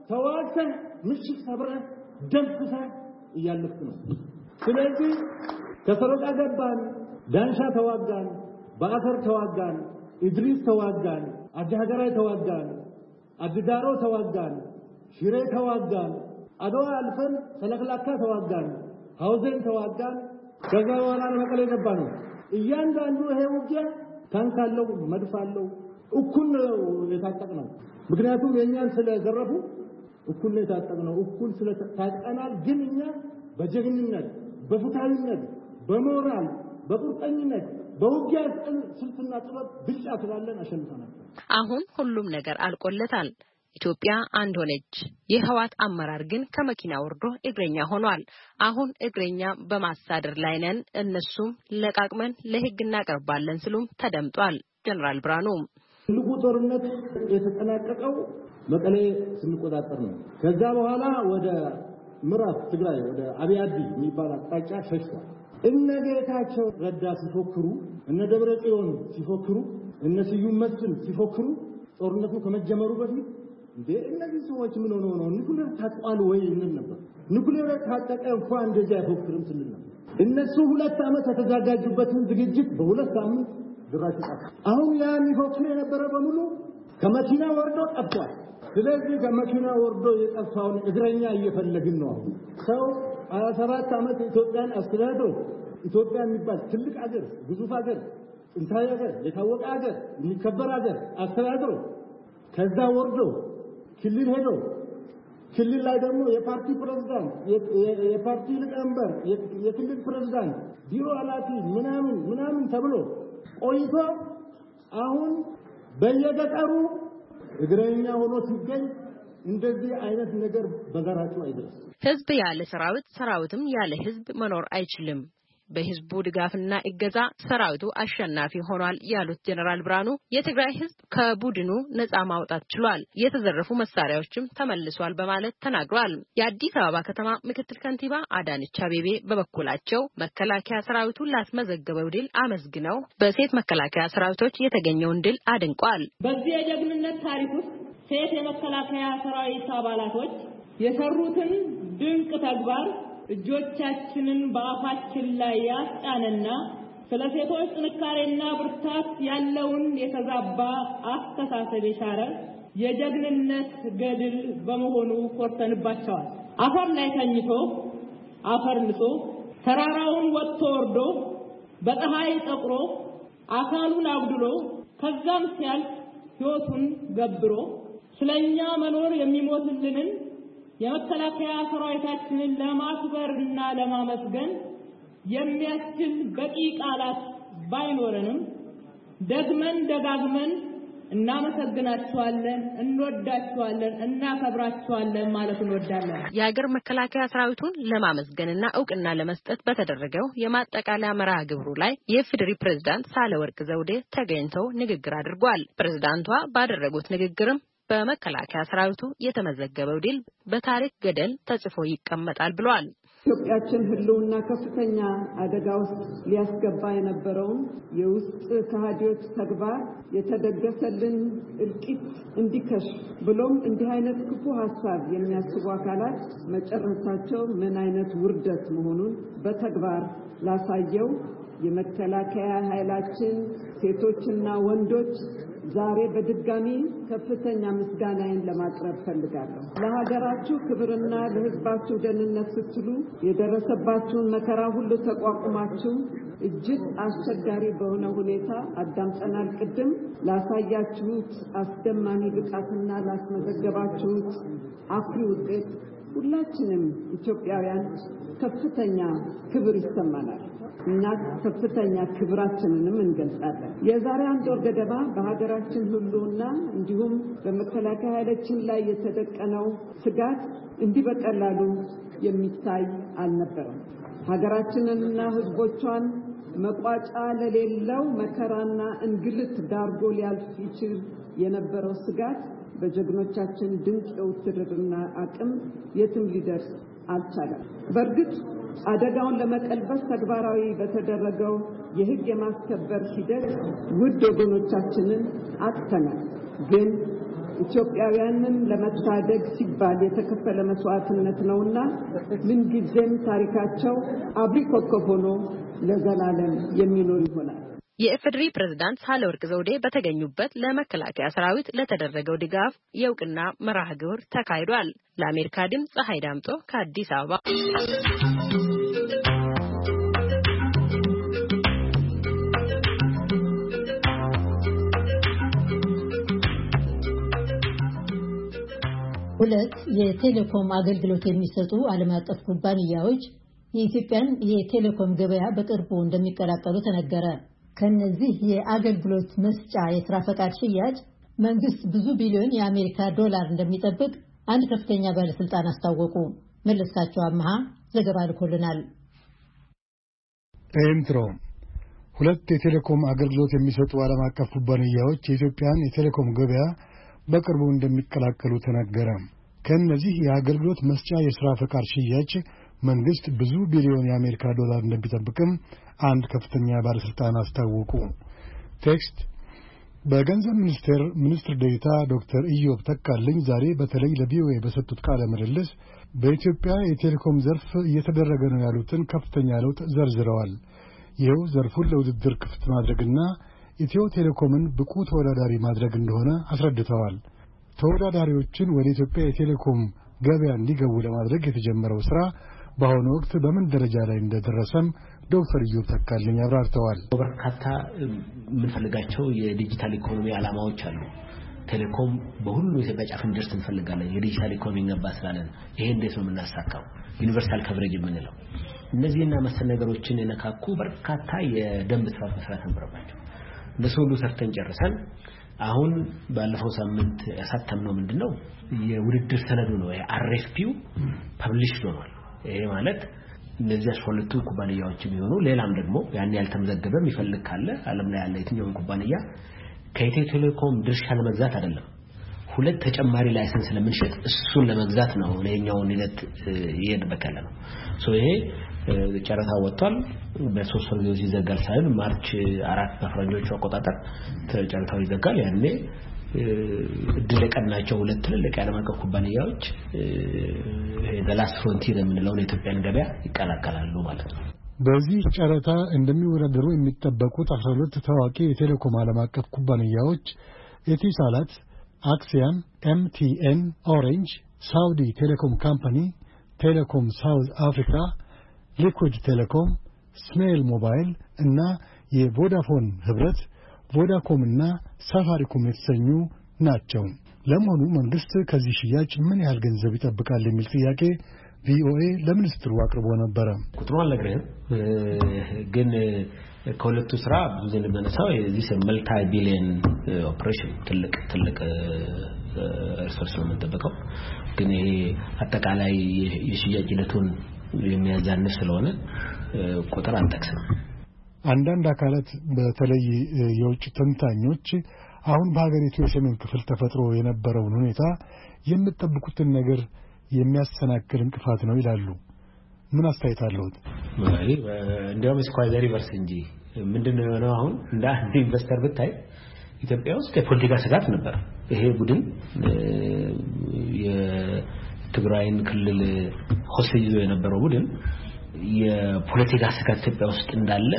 ተዋግተህ ምሽግ ሰብረህ ደምስሰህ እያለፍክ ነው ስለዚህ ከሰሮቃ ገባን ዳንሻ ተዋጋን በአፈር ተዋጋን ኢድሪስ ተዋጋን አጃገራይ ተዋጋን አድዳሮ ተዋጋን ሽሬ ተዋጋን አድዋ አልፈን ሰለክላካ ተዋጋን ሐውዜን ተዋጋን ከዛ በኋላ መቀሌ ገባን እያንዳንዱ ይሄ ውጊያ ታንካለው መድፋለው እኩል ነው የታጠቅነው ምክንያቱም የኛን ስለዘረፉ እኩል ነው የታጠቅነው እኩል ስለታጠቀናል ግን እኛ በጀግንነት በፍትሃዊነት በሞራል በቁርጠኝነት በውጊያ ስልትና ጥበብ ብቻ ስላለን አሸንፈናል አሁን ሁሉም ነገር አልቆለታል ኢትዮጵያ አንድ ሆነች የህዋት አመራር ግን ከመኪና ወርዶ እግረኛ ሆኗል አሁን እግረኛ በማሳደር ላይ ነን እነሱም ለቃቅመን ለህግ እናቀርባለን ሲሉም ተደምጧል ጀነራል ብራኑ ትልቁ ጦርነት የተጠናቀቀው መቀሌ ስንቆጣጠር ነው ከዛ በኋላ ወደ ምዕራብ ትግራይ ወደ አብያዲ የሚባል አቅጣጫ ሸሽቷል እነጌታቸው ረዳ ሲፎክሩ እነ ደብረጽዮን ሲፎክሩ እነ ስዩም መስፍን ሲፎክሩ ጦርነቱ ከመጀመሩ በፊት እነዚህ ሰዎች ምን ሆነው ነው ኒኩሌር ታጥቋል ወይ እንል ነበር ኒኩሌር ታጠቀ እንኳን እንደዚህ አይፎክርም ስንል ነበር እነሱ 2 ዓመት የተዘጋጁበትን ዝግጅት በ2 ሳምንት ድራሽ ጣፍ አሁን ያ የሚፎክር የነበረ በሙሉ ከመኪና ወርዶ ጠፍቷል ስለዚህ ከመኪና ወርዶ የጠፋውን እግረኛ እየፈለግን ነው ሰው 27 ዓመት ኢትዮጵያን አስተዳድሮ ኢትዮጵያ የሚባል ትልቅ ሀገር ግዙፍ ሀገር ጥንታዊ ሀገር የታወቀ ሀገር የሚከበር ሀገር አስተዳድሮ ከዛ ወርዶ ክልል ሄዶ ክልል ላይ ደግሞ የፓርቲ ፕሬዝዳንት የፓርቲ ሊቀመንበር የክልል ፕሬዝዳንት ቢሮ ኃላፊ ምናምን ተብሎ ቆይቶ አሁን በየገጠሩ እግረኛ ሆኖ ሲገኝ እንደዚህ አይነት ነገር በጋራቸው አይደረስ ህዝብ ያለ ሰራዊትም ያለ ህዝብ መኖር አይችልም በህዝቡ ድጋፍና እገዛ ሰራዊቱ አሸናፊ ሆኗል ያሉት ጀነራል ብራኑ የትግራይ ህዝብ ከቡድኑ ነፃ ማውጣት ችሏል የተዘረፉ መሳሪያዎችም ተመልሷል በማለት ተናግሯል የአዲስ አበባ ከተማ ምክትል ከንቲባ አዳነች አቤቤ በበኩላቸው መከላከያ ሰራዊቱ ላስመዘገበው ድል አመስግነው በሴት መከላከያ ሰራዊቶች የተገኘውን ድል አድንቋል በዚህ የጀግንነት ታሪክ ውስጥ ሴት የመከላከያ ሰራዊት አባላቶች የሰሩትን ድንቅ ተግባር እጆቻችንን በአፋችን ላይ ያስጫነና ስለ ሴቶች ጥንካሬና ብርታት ያለውን የተዛባ አስተሳሰብ የሻረ የጀግንነት ገድል በመሆኑ ኮርተንባቸዋል አፈር ላይ ተኝቶ አፈር ንጾ ተራራውን ወጥቶ ወርዶ በፀሐይ ጠቁሮ አካሉን አጉድሎ ከዛም ሲያልፍ ሕይወቱን ገብሮ ስለኛ መኖር የሚሞትልንን የመከላከያ ሰራዊታችንን ለማክበርና ለማመስገን የሚያስችል በቂ ቃላት ባይኖረንም ደግመን ደጋግመን እናመሰግናችኋለን፣ እንወዳችኋለን፣ እናከብራችኋለን ማለት እንወዳለን። የሀገር መከላከያ ሰራዊቱን ለማመስገንና እውቅና ለመስጠት በተደረገው የማጠቃለያ መርሃ ግብሩ ላይ የኢፌዴሪ ፕሬዝዳንት ሳህለወርቅ ዘውዴ ተገኝተው ንግግር አድርጓል። ፕሬዝዳንቷ ባደረጉት ንግግርም በመከላከያ ሰራዊቱ የተመዘገበው ድል በታሪክ ገደል ተጽፎ ይቀመጣል ብለዋል። ኢትዮጵያችን ህልውና ከፍተኛ አደጋ ውስጥ ሊያስገባ የነበረውን የውስጥ ከሃዲዎች ተግባር የተደገሰልን እልቂት እንዲከሽፍ ብሎም እንዲህ አይነት ክፉ ሐሳብ የሚያስቡ አካላት መጨረሻቸው ምን አይነት ውርደት መሆኑን በተግባር ላሳየው የመከላከያ ኃይላችን ሴቶችና ወንዶች ዛሬ በድጋሚ ከፍተኛ ምስጋናዬን ለማቅረብ ፈልጋለሁ። ለሀገራችሁ ክብርና ለሕዝባችሁ ደህንነት ስትሉ የደረሰባችሁን መከራ ሁሉ ተቋቁማችሁ እጅግ አስቸጋሪ በሆነ ሁኔታ አዳምጠናል። ቅድም ላሳያችሁት አስደማሚ ብቃትና ላስመዘገባችሁት አኩሪ ውጤት ሁላችንም ኢትዮጵያውያን ከፍተኛ ክብር ይሰማናል እና ከፍተኛ ክብራችንንም እንገልጻለን። የዛሬ አንድ ወር ገደማ በሀገራችን ሁሉና እንዲሁም በመከላከያ ኃይላችን ላይ የተደቀነው ስጋት እንዲህ በቀላሉ የሚታይ አልነበረም። ሀገራችንንና ሕዝቦቿን መቋጫ ለሌለው መከራና እንግልት ዳርጎ ሊያልፍ ይችል የነበረው ስጋት በጀግኖቻችን ድንቅ የውትድርና አቅም የትም ሊደርስ አልቻለም። በእርግጥ አደጋውን ለመቀልበስ ተግባራዊ በተደረገው የሕግ የማስከበር ሂደት ውድ ወገኖቻችንን አጥተናል። ግን ኢትዮጵያውያንን ለመታደግ ሲባል የተከፈለ መስዋዕትነት ነውና ምንጊዜም ታሪካቸው አብሪ ኮከብ ሆኖ ለዘላለም የሚኖር ይሆናል። የኢፌዴሪ ፕሬዝዳንት ሳህለወርቅ ዘውዴ በተገኙበት ለመከላከያ ሰራዊት ለተደረገው ድጋፍ የእውቅና መርሃ ግብር ተካሂዷል። ለአሜሪካ ድምፅ ፀሐይ ዳምጦ ከአዲስ አበባ። ሁለት የቴሌኮም አገልግሎት የሚሰጡ ዓለም አቀፍ ኩባንያዎች የኢትዮጵያን የቴሌኮም ገበያ በቅርቡ እንደሚቀላቀሉ ተነገረ። ከነዚህ የአገልግሎት መስጫ የሥራ ፈቃድ ሽያጭ መንግስት ብዙ ቢሊዮን የአሜሪካ ዶላር እንደሚጠብቅ አንድ ከፍተኛ ባለስልጣን አስታወቁ። መለስካቸው አማሃ ዘገባ ልኮልናል። ኤምትሮ ሁለት የቴሌኮም አገልግሎት የሚሰጡ ዓለም አቀፍ ኩባንያዎች የኢትዮጵያን የቴሌኮም ገበያ በቅርቡ እንደሚቀላቀሉ ተነገረ። ከነዚህ የአገልግሎት መስጫ የሥራ ፈቃድ ሽያጭ መንግስት ብዙ ቢሊዮን የአሜሪካ ዶላር እንደሚጠብቅም አንድ ከፍተኛ ባለስልጣን አስታወቁ። ቴክስት በገንዘብ ሚኒስቴር ሚኒስትር ዴኤታ ዶክተር ኢዮብ ተካልኝ ዛሬ በተለይ ለቪኦኤ በሰጡት ቃለ ምልልስ በኢትዮጵያ የቴሌኮም ዘርፍ እየተደረገ ነው ያሉትን ከፍተኛ ለውጥ ዘርዝረዋል። ይኸው ዘርፉን ለውድድር ክፍት ማድረግና ኢትዮ ቴሌኮምን ብቁ ተወዳዳሪ ማድረግ እንደሆነ አስረድተዋል። ተወዳዳሪዎችን ወደ ኢትዮጵያ የቴሌኮም ገበያ እንዲገቡ ለማድረግ የተጀመረው ስራ በአሁኑ ወቅት በምን ደረጃ ላይ እንደደረሰም ዶክተር ኢዮብ ተካልኝ አብራርተዋል። በርካታ የምንፈልጋቸው የዲጂታል ኢኮኖሚ ዓላማዎች አሉ። ቴሌኮም በሁሉ የኢትዮጵያ ጫፍ እንዲደርስ እንፈልጋለን። የዲጂታል ኢኮኖሚ ገባ ስላለን ይሄ እንዴት ነው የምናሳካው? ዩኒቨርሳል ከቨሬጅ የምንለው እነዚህና መሰል ነገሮችን የነካኩ በርካታ የደንብ ስራ መስራት ነበረባቸው። እንደሱ ሁሉ ሰርተን ጨርሰን አሁን ባለፈው ሳምንት ያሳተምነው ምንድነው የውድድር ሰነዱ ነው። የአርኤፍፒው ፐብሊሽ ሆኗል። ይሄ ማለት እነዚህ አስፈለቱ ኩባንያዎች የሚሆኑ ሌላም ደግሞ ያን ያልተመዘገበ የሚፈልግ ካለ ዓለም ላይ ያለ የትኛው ኩባንያ ከኢትዮ ቴሌኮም ድርሻ ለመግዛት አይደለም ሁለት ተጨማሪ ላይሰንስ ለምንሸጥ እሱን ለመግዛት ነው ለኛውን ሂደት እየሄድን ነው። ይሄ ጨረታ ወጥቷል። በሶስት ወር ጊዜ ይዘጋል ሳይሆን ማርች 4 በፈረንጆቹ አቆጣጠር ጨረታው ይዘጋል። ያኔ እድል የቀናቸው ሁለት ትልልቅ የዓለም አቀፍ ኩባንያዎች ላስት ፍሮንቲር የምንለውን የኢትዮጵያን ገበያ ይቀላቀላሉ ማለት ነው። በዚህ ጨረታ እንደሚወዳደሩ የሚጠበቁት 12 ታዋቂ የቴሌኮም ዓለም አቀፍ ኩባንያዎች ኤቲሳላት፣ አክሲያን፣ ኤምቲኤን፣ ኦሬንጅ፣ ሳውዲ ቴሌኮም ካምፓኒ፣ ቴሌኮም ሳውዝ አፍሪካ፣ ሊኩድ ቴሌኮም፣ ስሜል ሞባይል እና የቮዳፎን ህብረት፣ ቮዳኮም እና ሳፋሪኮም የተሰኙ ናቸው። ለመሆኑ መንግስት ከዚህ ሽያጭ ምን ያህል ገንዘብ ይጠብቃል የሚል ጥያቄ ቪኦኤ ለሚኒስትሩ አቅርቦ ነበር። ቁጥሩን አልነግርህም፣ ግን ከሁለቱ ስራ ብዙ እንደምነሳው እዚህ መልቲ ቢሊየን ኦፕሬሽን ትልቅ ሪሶርስ ነው የምንጠብቀው ግን ይሄ አጠቃላይ የሽያጭ ሂደቱን የሚያዛንፍ ስለሆነ ቁጥር አንጠቅስም። አንዳንድ አካላት በተለይ የውጭ ተንታኞች አሁን በሀገሪቱ የሰሜን ክፍል ተፈጥሮ የነበረውን ሁኔታ የምትጠብቁትን ነገር የሚያሰናክል እንቅፋት ነው ይላሉ። ምን አስተያየት አለዎት? እንዲያውም ስኳይ ሪቨርስ እንጂ ምንድነው የሆነው? አሁን እንደ አንድ ኢንቨስተር ብታይ ኢትዮጵያ ውስጥ የፖለቲካ ስጋት ነበር። ይሄ ቡድን የትግራይን ክልል ሆስቴጅ ይዞ የነበረው ቡድን የፖለቲካ ስጋት ኢትዮጵያ ውስጥ እንዳለ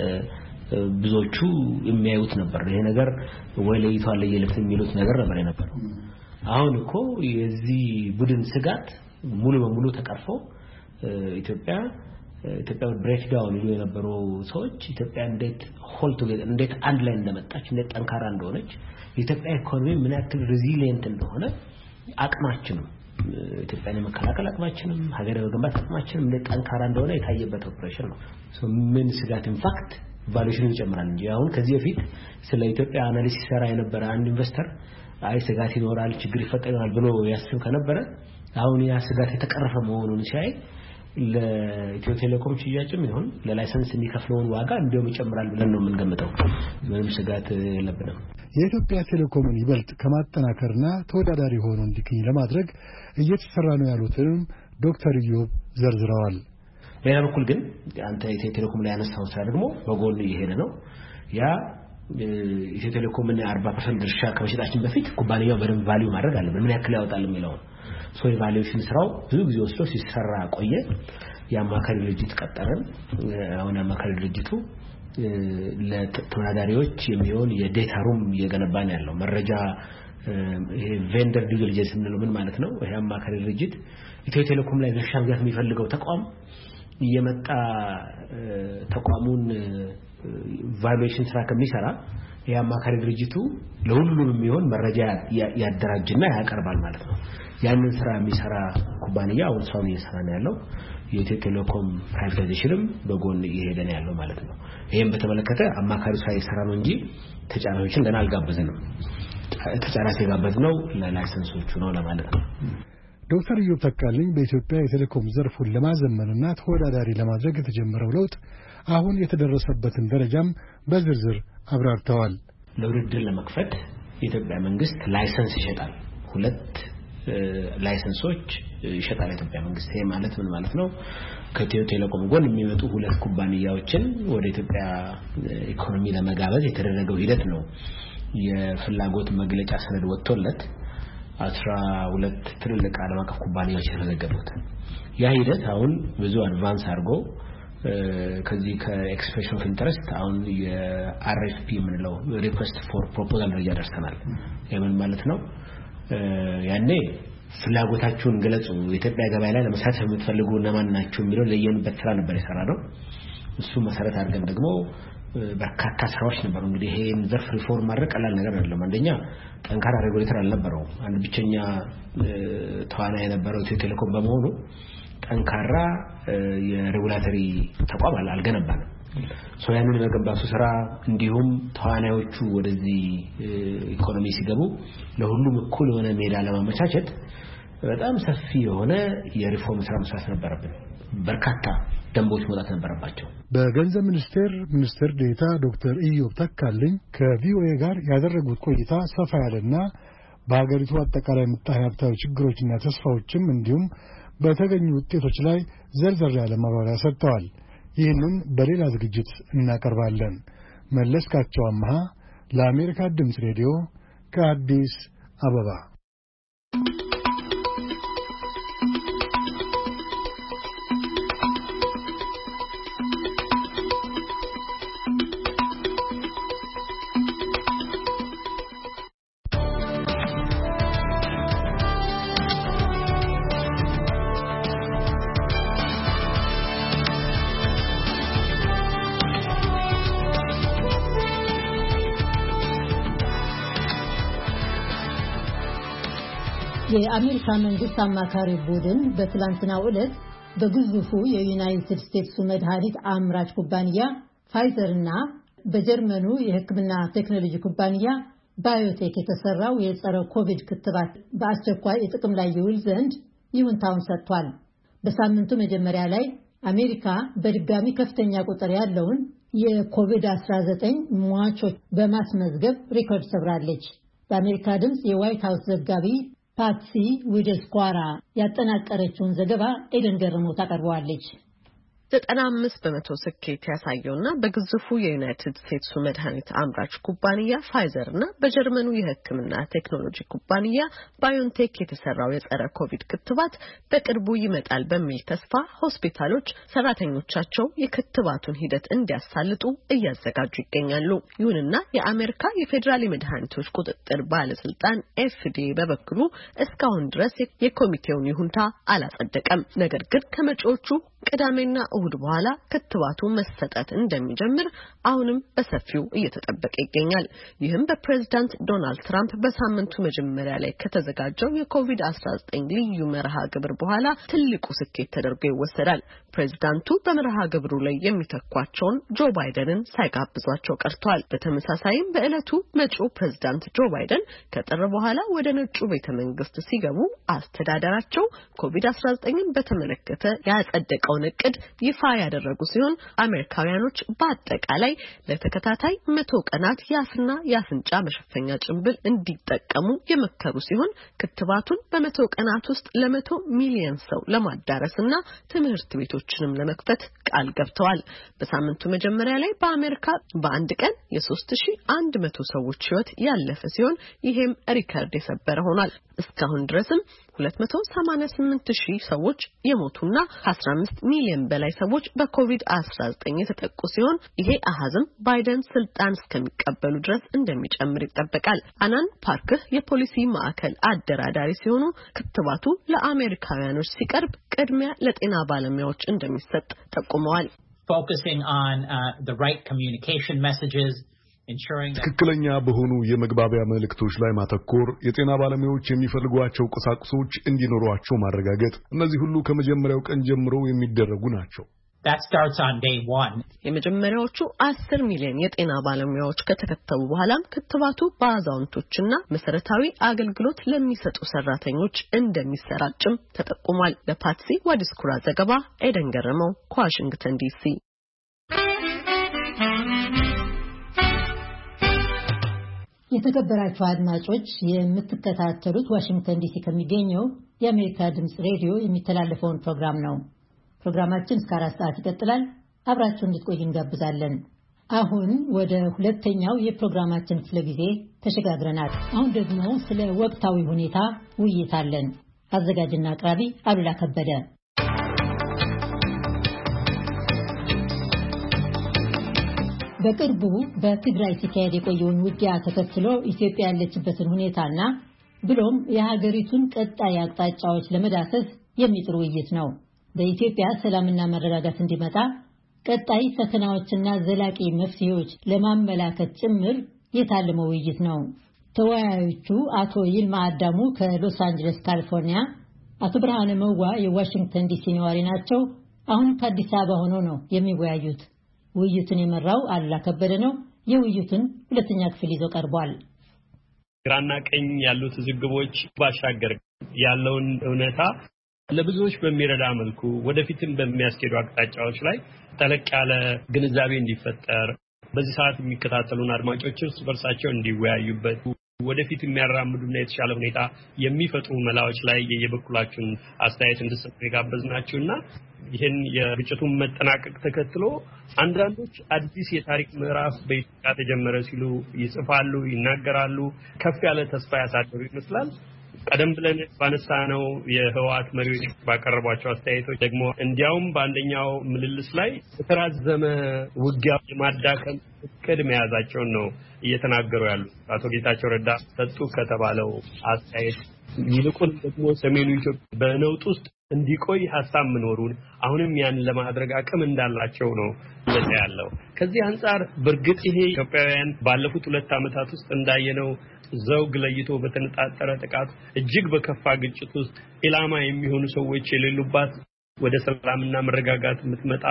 ብዙዎቹ የሚያዩት ነበር። ይሄ ነገር ወይ ለይቷል ለየለት የሚሉት ነገር ነበር የነበረው። አሁን እኮ የዚህ ቡድን ስጋት ሙሉ በሙሉ ተቀርፎ ኢትዮጵያ ብሬክ ዳውን ይሉ የነበሩ ሰዎች ኢትዮጵያ እንዴት አንድ ላይ እንደመጣች እንዴት ጠንካራ እንደሆነች የኢትዮጵያ ኢኮኖሚ ምን ያክል ሬዚሊየንት እንደሆነ አቅማችን ኢትዮጵያን የመከላከል አቅማችንም ሀገር የመገንባት አቅማችንም እንዴት ጠንካራ እንደሆነ የታየበት ኦፕሬሽን ነው። ምን ስጋት ኢንፋክት ቫሉዌሽን ይጨምራል እንጂ አሁን ከዚህ በፊት ስለ ኢትዮጵያ አናሊሲስ ሰራ የነበረ አንድ ኢንቨስተር አይ ስጋት ይኖራል ችግር ይፈጠራል ብሎ ያስብ ከነበረ አሁን ያ ስጋት የተቀረፈ መሆኑን ሲያይ ለኢትዮ ቴሌኮም ሽያጭም ይሁን ለላይሰንስ የሚከፍለውን ዋጋ እንደውም ይጨምራል ብለን ነው የምንገምተው። ምንም ስጋት የለብንም። የኢትዮጵያ ቴሌኮምን ይበልጥ ከማጠናከርና ተወዳዳሪ ሆኖ እንዲገኝ ለማድረግ እየተሰራ ነው ያሉትን ዶክተር ኢዮብ ዘርዝረዋል። በሌላ በኩል ግን አንተ ኢትዮ ቴሌኮም ላይ ያነሳው ስራ ደግሞ በጎን እየሄደ ነው። ያ ኢትዮ ቴሌኮምን 40% ድርሻ ከመሸጣችን በፊት ኩባንያው በደንብ ቫልዩ ማድረግ አለበት ምን ያክል ያወጣል የሚለው ኢቫሉዌሽን ስራው ብዙ ጊዜ ወስዶ ሲሰራ ቆየ። የአማካሪ ድርጅት ቀጠረን። አሁን አማካሪ ድርጅቱ ለተወዳዳሪዎች የሚሆን የዴታ ሩም እየገነባን ያለው መረጃ ይሄ ቬንደር ዲው ዲሊጀንስ ምንለው ምን ማለት ነው? ይሄ አማካሪ ድርጅት ኢትዮ ቴሌኮም ላይ ድርሻ መግዛት የሚፈልገው ተቋም እየመጣ ተቋሙን ቫሉዌሽን ስራ ከሚሰራ የአማካሪ ድርጅቱ ለሁሉም የሚሆን መረጃ ያደራጅና ያቀርባል ማለት ነው። ያንን ስራ የሚሰራ ኩባንያ አሁን ሰው እየሰራ ነው ያለው። የኢትዮ ቴሌኮም ፕራይቬታይዜሽንም በጎን እየሄደ ነው ያለው ማለት ነው። ይሄን በተመለከተ አማካሪ ስራ እየሰራ ነው እንጂ ተጫራቾችን ገና አልጋበዝንም። ተጫራች የጋበዝነው ለላይሰንሶቹ ነው ለማለት ነው። ዶክተር ኢዮብ ተካልኝ በኢትዮጵያ የቴሌኮም ዘርፉን ለማዘመንና ተወዳዳሪ ለማድረግ የተጀመረው ለውጥ አሁን የተደረሰበትን ደረጃም በዝርዝር አብራርተዋል። ለውድድር ለመክፈት የኢትዮጵያ መንግስት ላይሰንስ ይሸጣል። 2 ላይሰንሶች ይሸጣል የኢትዮጵያ መንግስት። ይሄ ማለት ምን ማለት ነው? ከኢትዮ ቴሌኮም ጎን የሚመጡ 2 ኩባንያዎችን ወደ ኢትዮጵያ ኢኮኖሚ ለመጋበዝ የተደረገው ሂደት ነው። የፍላጎት መግለጫ ሰነድ ወጥቶለት 12 ትልልቅ ዓለም አቀፍ ኩባንያዎች የተዘገቡት። ያ ሂደት አሁን ብዙ አድቫንስ አድርጎ ከዚህ ከኤክስፕሬሽን ኦፍ ኢንተረስት አሁን የአርኤፍፒ የምንለው ሪኩዌስት ፎር ፕሮፖዛል ደረጃ ደርሰናል። የምን ማለት ነው? ያኔ ፍላጎታችሁን ገለጹ፣ የኢትዮጵያ ገበያ ላይ ለመሳተፍ የምትፈልጉ እነማን ናችሁ የሚለው ለየንበት ስራ ነበር የሰራነው። እሱ መሰረት አድርገን ደግሞ በርካታ ስራዎች ነበሩ። እንግዲህ ይሄን ዘርፍ ሪፎርም ማድረግ ቀላል ነገር አይደለም። አንደኛ ጠንካራ ሬጉሌተር አልነበረው። አንድ ብቸኛ ተዋናይ የነበረው ኢትዮ ቴሌኮም በመሆኑ ጠንካራ የሬጉላተሪ ተቋም አልገነባንም። ያንን የመገንባቱ ስራ እንዲሁም ተዋናዮቹ ወደዚህ ኢኮኖሚ ሲገቡ ለሁሉም እኩል የሆነ ሜዳ ለማመቻቸት በጣም ሰፊ የሆነ የሪፎርም ስራ መስራት ነበረብን። በርካታ ደንቦች መውጣት ነበረባቸው። በገንዘብ ሚኒስቴር ዴኤታ ዶክተር ኢዮብ ተካልኝ ከቪኦኤ ጋር ያደረጉት ቆይታ ሰፋ ያለና በሀገሪቱ አጠቃላይ ምጣኔ ሀብታዊ ችግሮችና ተስፋዎችም እንዲሁም በተገኙ ውጤቶች ላይ ዘርዘር ያለ ማብራሪያ ሰጥተዋል። ይህንን በሌላ ዝግጅት እናቀርባለን። መለስካቸው አምሃ ለአሜሪካ ድምፅ ሬዲዮ ከአዲስ አበባ። የአሜሪካ መንግስት አማካሪ ቡድን በትላንትናው ዕለት በግዙፉ የዩናይትድ ስቴትስ መድኃኒት አምራች ኩባንያ ፋይዘር እና በጀርመኑ የሕክምና ቴክኖሎጂ ኩባንያ ባዮቴክ የተሰራው የጸረ ኮቪድ ክትባት በአስቸኳይ ጥቅም ላይ ይውል ዘንድ ይሁንታውን ሰጥቷል። በሳምንቱ መጀመሪያ ላይ አሜሪካ በድጋሚ ከፍተኛ ቁጥር ያለውን የኮቪድ-19 ሟቾች በማስመዝገብ ሪኮርድ ሰብራለች። በአሜሪካ ድምፅ የዋይት ሃውስ ዘጋቢ ፓትሲ ዊደስኳራ ያጠናቀረችውን ዘገባ ኤደን ገረመው ታቀርበዋለች። 95% ስኬት ያሳየውና በግዙፉ የዩናይትድ ስቴትስ መድኃኒት አምራች ኩባንያ ፋይዘር እና በጀርመኑ የሕክምና ቴክኖሎጂ ኩባንያ ባዮንቴክ የተሰራው የጸረ ኮቪድ ክትባት በቅርቡ ይመጣል በሚል ተስፋ ሆስፒታሎች ሰራተኞቻቸው የክትባቱን ሂደት እንዲያሳልጡ እያዘጋጁ ይገኛሉ። ይሁንና የአሜሪካ የፌዴራል የመድኃኒቶች ቁጥጥር ባለስልጣን FDA በበኩሉ እስካሁን ድረስ የኮሚቴውን ይሁንታ አላጸደቀም። ነገር ግን ከመጪዎቹ ቅዳሜና እሁድ በኋላ ክትባቱ መሰጠት እንደሚጀምር አሁንም በሰፊው እየተጠበቀ ይገኛል። ይህም በፕሬዝዳንት ዶናልድ ትራምፕ በሳምንቱ መጀመሪያ ላይ ከተዘጋጀው የኮቪድ-19 ልዩ መርሃ ግብር በኋላ ትልቁ ስኬት ተደርጎ ይወሰዳል። ፕሬዝዳንቱ በመርሃ ግብሩ ላይ የሚተኳቸውን ጆ ባይደንን ሳይጋብዟቸው ቀርተዋል። በተመሳሳይም በዕለቱ መጪው ፕሬዝዳንት ጆ ባይደን ከጥር በኋላ ወደ ነጩ ቤተ መንግስት ሲገቡ አስተዳደራቸው ኮቪድ-19ን በተመለከተ ያጸደቀውን እቅድ ይፋ ያደረጉ ሲሆን አሜሪካውያኖች በአጠቃላይ ለተከታታይ 100 ቀናት ያፍና ያፍንጫ መሸፈኛ ጭንብል እንዲጠቀሙ የመከሩ ሲሆን ክትባቱን በ100 ቀናት ውስጥ ለ100 ሚሊዮን ሰው ለማዳረስና ትምህርት ቤቶችንም ለመክፈት ቃል ገብተዋል። በሳምንቱ መጀመሪያ ላይ በአሜሪካ በአንድ ቀን የ3100 ሰዎች ህይወት ያለፈ ሲሆን ይሄም ሪከርድ የሰበረ ሆኗል። እስካሁን ድረስም 288,000 ሰዎች የሞቱና 15 ሚሊዮን በላይ ሰዎች በኮቪድ-19 የተጠቁ ሲሆን ይሄ አሃዝም ባይደን ስልጣን እስከሚቀበሉ ድረስ እንደሚጨምር ይጠበቃል። አናን ፓርክህ የፖሊሲ ማዕከል አደራዳሪ ሲሆኑ ክትባቱ ለአሜሪካውያኖች ሲቀርብ ቅድሚያ ለጤና ባለሙያዎች እንደሚሰጥ ጠቁመዋል። Focusing on the right communication messages, ትክክለኛ በሆኑ የመግባቢያ መልእክቶች ላይ ማተኮር፣ የጤና ባለሙያዎች የሚፈልጓቸው ቁሳቁሶች እንዲኖሯቸው ማረጋገጥ፣ እነዚህ ሁሉ ከመጀመሪያው ቀን ጀምሮ የሚደረጉ ናቸው። That starts on day 1. የመጀመሪያዎቹ 10 ሚሊዮን የጤና ባለሙያዎች ከተከተቡ በኋላም ክትባቱ በአዛውንቶችና መሰረታዊ አገልግሎት ለሚሰጡ ሰራተኞች እንደሚሰራጭም ተጠቁሟል። ለፓትሲ ዋዲስኩራ ዘገባ ኤደን ገረመው ከዋሽንግተን ዲሲ። የተከበራችሁ አድማጮች የምትከታተሉት ዋሽንግተን ዲሲ ከሚገኘው የአሜሪካ ድምጽ ሬዲዮ የሚተላለፈውን ፕሮግራም ነው። ፕሮግራማችን እስከ 4 ሰዓት ይቀጥላል። አብራችሁን እንድትቆዩ እንጋብዛለን። አሁን ወደ ሁለተኛው የፕሮግራማችን ክፍለ ጊዜ ተሸጋግረናል። አሁን ደግሞ ስለ ወቅታዊ ሁኔታ ውይይት አለን። አዘጋጅና አቅራቢ አሉላ ከበደ። በቅርቡ በትግራይ ሲካሄድ የቆየውን ውጊያ ተከትሎ ኢትዮጵያ ያለችበትን ሁኔታና ብሎም የሀገሪቱን ቀጣይ አቅጣጫዎች ለመዳሰስ የሚጥር ውይይት ነው። በኢትዮጵያ ሰላምና መረጋጋት እንዲመጣ ቀጣይ ፈተናዎችና ዘላቂ መፍትሄዎች ለማመላከት ጭምር የታለመ ውይይት ነው። ተወያዮቹ አቶ ይልማ አዳሙ ከሎስ አንጀለስ ካሊፎርኒያ፣ አቶ ብርሃነ መዋ የዋሽንግተን ዲሲ ነዋሪ ናቸው። አሁን ከአዲስ አበባ ሆነው ነው የሚወያዩት። ውይይቱን የመራው አሉላ ከበደ ነው። የውይይቱን ሁለተኛ ክፍል ይዞ ቀርቧል። ግራና ቀኝ ያሉት ዝግቦች ባሻገር ያለውን እውነታ ለብዙዎች በሚረዳ መልኩ ወደፊትም በሚያስኬዱ አቅጣጫዎች ላይ ጠለቅ ያለ ግንዛቤ እንዲፈጠር በዚህ ሰዓት የሚከታተሉን አድማጮች እርስ በርሳቸው እንዲወያዩበት ወደፊት የሚያራምዱና የተሻለ ሁኔታ የሚፈጥሩ መላዎች ላይ የየበኩላችሁን አስተያየት እንድትሰጡ የጋበዝናችሁና ይህን የግጭቱን መጠናቀቅ ተከትሎ አንዳንዶች አዲስ የታሪክ ምዕራፍ በኢትዮጵያ ተጀመረ ሲሉ ይጽፋሉ፣ ይናገራሉ። ከፍ ያለ ተስፋ ያሳደሩ ይመስላል። ቀደም ብለን ባነሳነው የህወሓት መሪዎች ባቀረቧቸው አስተያየቶች ደግሞ እንዲያውም በአንደኛው ምልልስ ላይ የተራዘመ ውጊያ የማዳከም እቅድ መያዛቸውን ነው እየተናገሩ ያሉት። አቶ ጌታቸው ረዳ ሰጡ ከተባለው አስተያየት ይልቁን ደግሞ ሰሜኑ ኢትዮጵያ በነውጥ ውስጥ እንዲቆይ ሐሳብ መኖሩን አሁንም ያን ለማድረግ አቅም እንዳላቸው ነው ያለው። ከዚህ አንፃር በርግጥ ይሄ ኢትዮጵያውያን ባለፉት 2 ዓመታት ውስጥ እንዳየነው ዘውግ ለይቶ በተነጣጠረ ጥቃት እጅግ በከፋ ግጭት ውስጥ ኢላማ የሚሆኑ ሰዎች የሌሉባት ወደ ሰላምና መረጋጋት የምትመጣ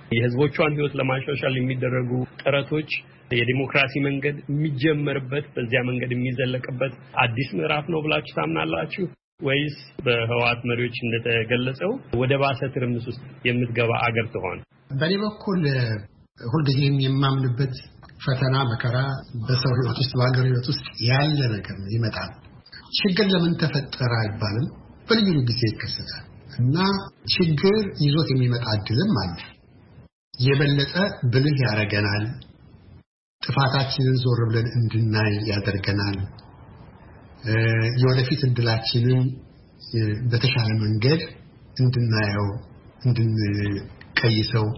የህዝቦቿን ህይወት ለማሻሻል የሚደረጉ ጥረቶች የዲሞክራሲ መንገድ የሚጀመርበት በዚያ መንገድ የሚዘለቅበት አዲስ ምዕራፍ ነው ብላችሁ ታምናላችሁ ወይስ በህወሓት መሪዎች እንደተገለጸው ወደ ባሰ ትርምስ ውስጥ የምትገባ አገር ትሆን? በኔ በኩል ሁልጊዜም የማምንበት ፈተና መከራ በሰው ህይወት ውስጥ በአገር ህይወት ውስጥ ያለ ነገር ይመጣል። ችግር ለምን ተፈጠረ አይባልም፣ በልዩ ጊዜ ይከሰታል እና ችግር ይዞት የሚመጣ እድልም አለ። የበለጠ ብልህ ያደርገናል፣ ጥፋታችንን ዞር ብለን እንድናይ ያደርገናል፣ የወደፊት እድላችንን በተሻለ መንገድ እንድናየው እንድንቀይሰው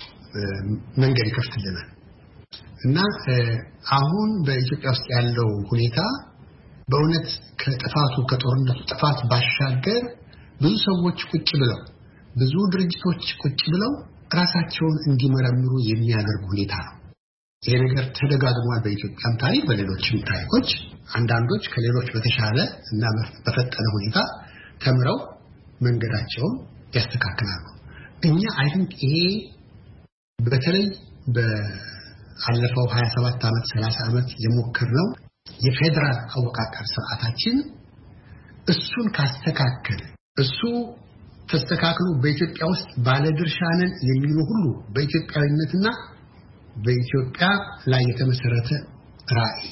መንገድ ይከፍትልናል እና አሁን በኢትዮጵያ ውስጥ ያለው ሁኔታ በእውነት ከጥፋቱ ከጦርነቱ ጥፋት ባሻገር ብዙ ሰዎች ቁጭ ብለው ብዙ ድርጅቶች ቁጭ ብለው ራሳቸውን እንዲመረምሩ የሚያደርግ ሁኔታ ነው። ይሄ ነገር ተደጋግሟል በኢትዮጵያም ታሪክ በሌሎችም ታሪኮች። አንዳንዶች ከሌሎች በተሻለ እና በፈጠነ ሁኔታ ተምረው መንገዳቸውን ያስተካክላሉ። እኛ አይንክ ይሄ በተለይ በአለፈው 27 ዓመት 30 ዓመት የሞከርነው የፌደራል አወቃቀር ስርዓታችን እሱን ካስተካከለ እሱ ተስተካክሎ በኢትዮጵያ ውስጥ ባለድርሻነን የሚሉ ሁሉ በኢትዮጵያዊነትና በኢትዮጵያ ላይ የተመሰረተ ራዕይ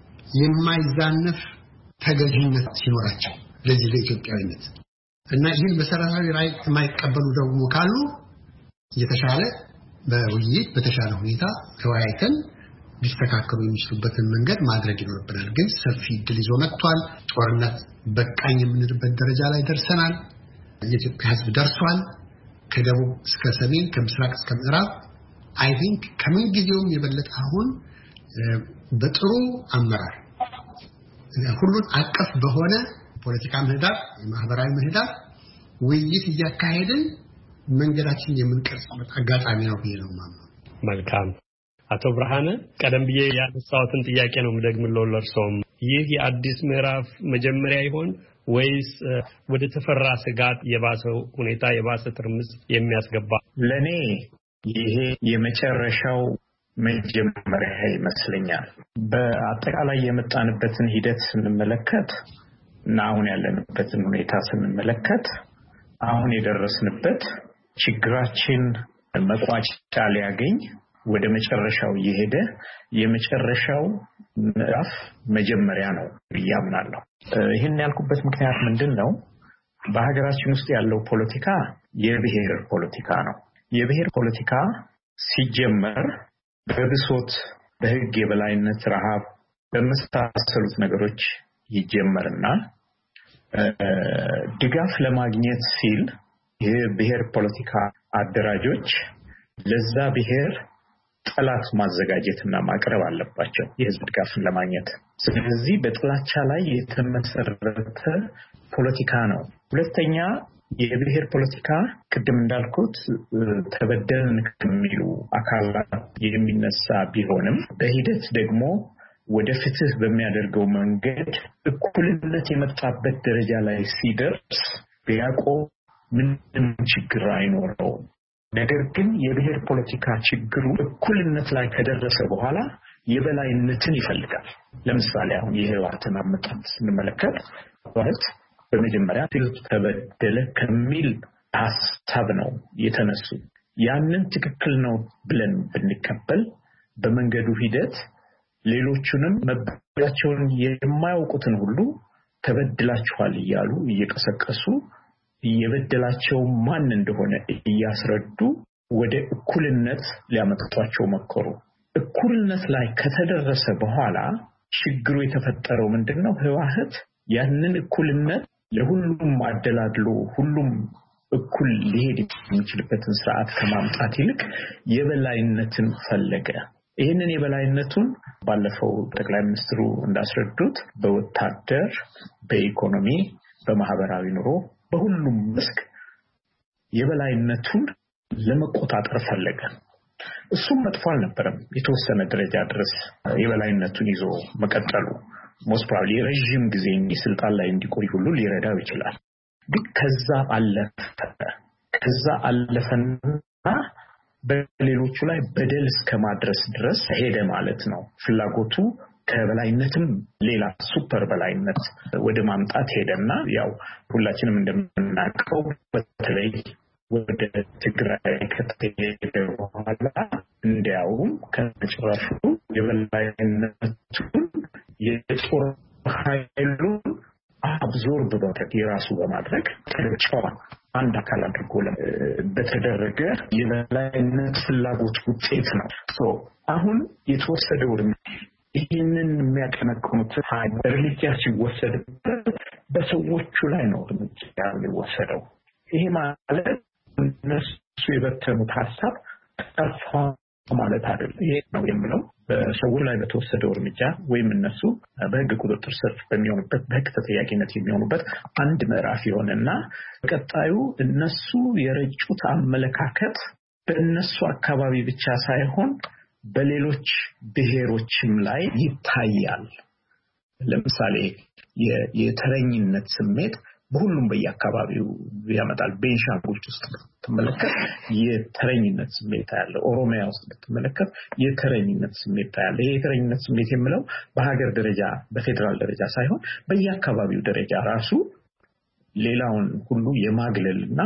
የማይዛነፍ ተገዥነት ሲኖራቸው ለዚህ ለኢትዮጵያዊነት እና ይህን መሰረታዊ ራዕይ የማይቀበሉ ደግሞ ካሉ የተሻለ በውይይት በተሻለ ሁኔታ ተወያይተን ሊስተካከሉ የሚችሉበትን መንገድ ማድረግ ይኖርብናል። ግን ሰፊ ድል ይዞ መጥቷል። ጦርነት በቃኝ የምንልበት ደረጃ ላይ ደርሰናል። የኢትዮጵያ ሕዝብ ደርሷል። ከደቡብ እስከ ሰሜን ከምስራቅ እስከ ምዕራብ አይ ቲንክ ከምን ጊዜውም የበለጠ አሁን በጥሩ አመራር ሁሉን አቀፍ በሆነ ፖለቲካ ምህዳር የማህበራዊ ምህዳር ውይይት እያካሄድን መንገዳችንን የምንቀርጽበት አጋጣሚ ነው ብዬ ነው የማምነው። መልካም አቶ ብርሃነ ቀደም ብዬ ያነሳሁትን ጥያቄ ነው የምደግምልዎ ለእርሶም። ይህ የአዲስ ምዕራፍ መጀመሪያ ይሆን ወይስ ወደ ተፈራ ስጋት የባሰው ሁኔታ የባሰ ትርምስ የሚያስገባ? ለኔ ይሄ የመጨረሻው መጀመሪያ ይመስለኛል። በአጠቃላይ የመጣንበትን ሂደት ስንመለከት እና አሁን ያለንበትን ሁኔታ ስንመለከት አሁን የደረስንበት ችግራችን መቋጫ ሊያገኝ ወደ መጨረሻው እየሄደ የመጨረሻው ምዕራፍ መጀመሪያ ነው ያምናለሁ። ይሄን ያልኩበት ምክንያት ምንድነው? በሀገራችን ውስጥ ያለው ፖለቲካ የብሔር ፖለቲካ ነው። የብሔር ፖለቲካ ሲጀመር በብሶት በህግ የበላይነት ረሃብ በመሳሰሉት ነገሮች ይጀመርና ድጋፍ ለማግኘት ሲል የብሔር ፖለቲካ አደራጆች ለዛ ብሔር ጠላት ማዘጋጀትና ማቅረብ አለባቸው የህዝብ ድጋፍን ለማግኘት። ስለዚህ በጥላቻ ላይ የተመሰረተ ፖለቲካ ነው። ሁለተኛ የብሔር ፖለቲካ ቅድም እንዳልኩት ተበደልን ከሚሉ አካላት የሚነሳ ቢሆንም በሂደት ደግሞ ወደ ፍትህ በሚያደርገው መንገድ እኩልነት የመጣበት ደረጃ ላይ ሲደርስ ቢያቆም ምንም ችግር አይኖረውም። ነገር ግን የብሔር ፖለቲካ ችግሩ እኩልነት ላይ ከደረሰ በኋላ የበላይነትን ይፈልጋል። ለምሳሌ አሁን የህወሓትን አመጣጥ ስንመለከት ማለት በመጀመሪያ ህዝብ ተበደለ ከሚል ሐሳብ ነው የተነሱ። ያንን ትክክል ነው ብለን ብንቀበል በመንገዱ ሂደት ሌሎቹንም መበደላቸውን የማያውቁትን ሁሉ ተበድላችኋል እያሉ እየቀሰቀሱ የበደላቸው ማን እንደሆነ እያስረዱ ወደ እኩልነት ሊያመጣቸው መከሩ። እኩልነት ላይ ከተደረሰ በኋላ ችግሩ የተፈጠረው ምንድነው? ህወሓት ያንን እኩልነት ለሁሉም አደላድሎ ሁሉም እኩል ሊሄድ የሚችልበትን ስርዓት ከማምጣት ይልቅ የበላይነትን ፈለገ። ይህንን የበላይነቱን ባለፈው ጠቅላይ ሚኒስትሩ እንዳስረዱት በወታደር፣ በኢኮኖሚ፣ በማህበራዊ ኑሮ በሁሉም መስክ የበላይነቱን ለመቆጣጠር ፈለገ። እሱም መጥፎ አልነበረም። የተወሰነ ደረጃ ድረስ የበላይነቱን ይዞ መቀጠሉ most probably ረጅም ጊዜ ስልጣን ላይ እንዲቆይ ሁሉ ሊረዳው ይችላል። ግን ከዛ አለፈና በሌሎቹ ላይ በደል እስከማድረስ ድረስ ሄደ ማለት ነው። ፍላጎቱ ከበላይነትም ሌላ ሱፐር በላይነት ወደ ማምጣት ሄደና ያው ሁላችንም እንደምናውቀው በተለይ ወደ ትግራይ ከተሄደ በኋላ እንዲያውም ከጭራሹ የበላይነቱን የጦር ኃይሉን አብዞርብ የራሱ በማድረግ ጨዋን አንድ አካል አድርጎ በተደረገ የበላይነት ፍላጎት ውጤት ነው። አሁን የተወሰደው ይህንን የሚያቀነቅኑት እርምጃ ሲወሰድበት በሰዎቹ ላይ ነው እርምጃ የሚወሰደው። ይሄ ማለት እነሱ የበተኑት ሀሳብ ጠፋ ማለት አይደለም። ይሄ ነው የምለው በሰዎች ላይ በተወሰደው እርምጃ ወይም እነሱ በሕግ ቁጥጥር ስር በሚሆኑበት በሕግ ተጠያቂነት የሚሆኑበት አንድ ምዕራፍ ይሆንና በቀጣዩ እነሱ የረጩት አመለካከት በእነሱ አካባቢ ብቻ ሳይሆን በሌሎች ብሔሮችም ላይ ይታያል። ለምሳሌ የተረኝነት ስሜት በሁሉም በየአካባቢው ያመጣል። ቤንሻንጉል ውስጥ ተመለከት የተረኝነት ስሜት ያለ፣ ኦሮሚያ ውስጥ ተመለከት የተረኝነት ስሜት ያለ። የተረኝነት ስሜት የሚለው በሀገር ደረጃ በፌደራል ደረጃ ሳይሆን በየአካባቢው ደረጃ ራሱ ሌላውን ሁሉ የማግለልና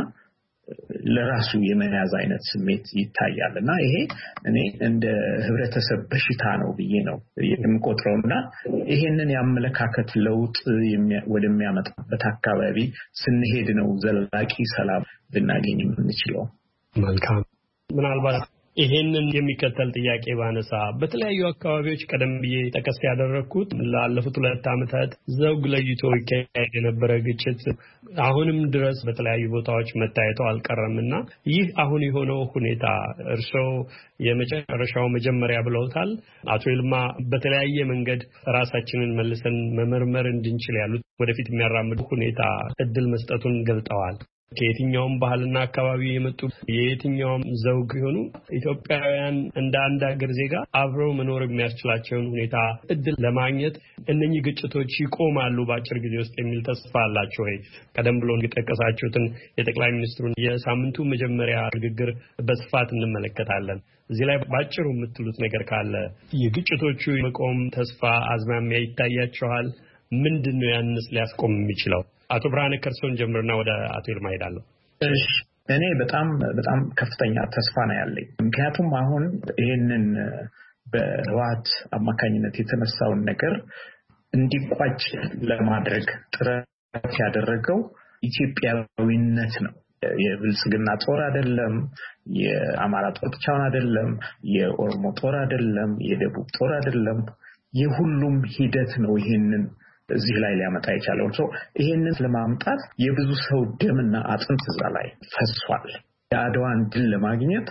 ለራሱ የመያዝ አይነት ስሜት ይታያልና ይሄ እኔ እንደ ህብረተሰብ በሽታ ነው ብዬ ነው የምቆጥረውና ይሄንን ያመለካከት ለውጥ ወደሚያመጣበት አካባቢ ስንሄድ ነው ዘላቂ ሰላም ልናገኝ የምንችለው። መልካም። ምናልባት ይሄንን የሚከተል ጥያቄ ባነሳ በተለያዩ አካባቢዎች ቀደም ብዬ ጠቀስ ያደረኩት ላለፉት 2 ዓመታት ዘውግ ለይቶ ይካሄድ የነበረ ግጭት አሁንም ድረስ በተለያዩ ቦታዎች መታየቱ አልቀረምና ይህ አሁን የሆነው ሁኔታ እርስዎ የመጨረሻው መጀመሪያ ብለውታል። አቶ ይልማ በተለያየ መንገድ ራሳችንን መልሰን መመርመር እንድንችል ያሉት ወደፊት የሚያራምዱ ሁኔታ እድል መስጠቱን ገልጠዋል። ከየትኛውም ባህልና አካባቢ የመጡ የየትኛውም ዘውግ ሆኑ ኢትዮጵያውያን እንደ አንድ ሀገር ዜጋ አብረው መኖር የሚያስችላቸውን ሁኔታ እድል ለማግኘት እነኚህ ግጭቶች ይቆማሉ በአጭር ጊዜ ውስጥ የሚል ተስፋ አላቸው ወይ? ቀደም ብሎ የጠቀሳችሁትን የጠቅላይ ሚኒስትሩን የሳምንቱ መጀመሪያ ንግግር በስፋት እንመለከታለን። እዚህ ላይ ባጭሩ የምትሉት ነገር ካለ የግጭቶቹ መቆም ተስፋ አዝማሚያ ይታያቸዋል? ምንድነው ያንስ ሊያስቆም የሚችለው? አቶ ብርሃነ ከርሶን ጀምርና ወደ አቶ ይልማ ሄዳለሁ። እኔ በጣም ከፍተኛ ተስፋ ነው ያለኝ። ምክንያቱም አሁን ይሄንን በህወሓት አማካኝነት የተነሳውን ነገር እንዲቋጭ ለማድረግ ጥረት ያደረገው ኢትዮጵያዊነት ነው። የብልጽግና ጦር አይደለም፣ የአማራ ጦር ብቻውን አይደለም፣ የኦሮሞ ጦር አይደለም፣ የደቡብ ጦር አይደለም። የሁሉም ሂደት ነው ይሄንን እዚህ ላይ ሊያመጣ የቻለው። ይሄንን ለማምጣት የብዙ ሰው ደምና አጥንት እዛ ላይ ፈሷል። የአድዋን ድል ለማግኘት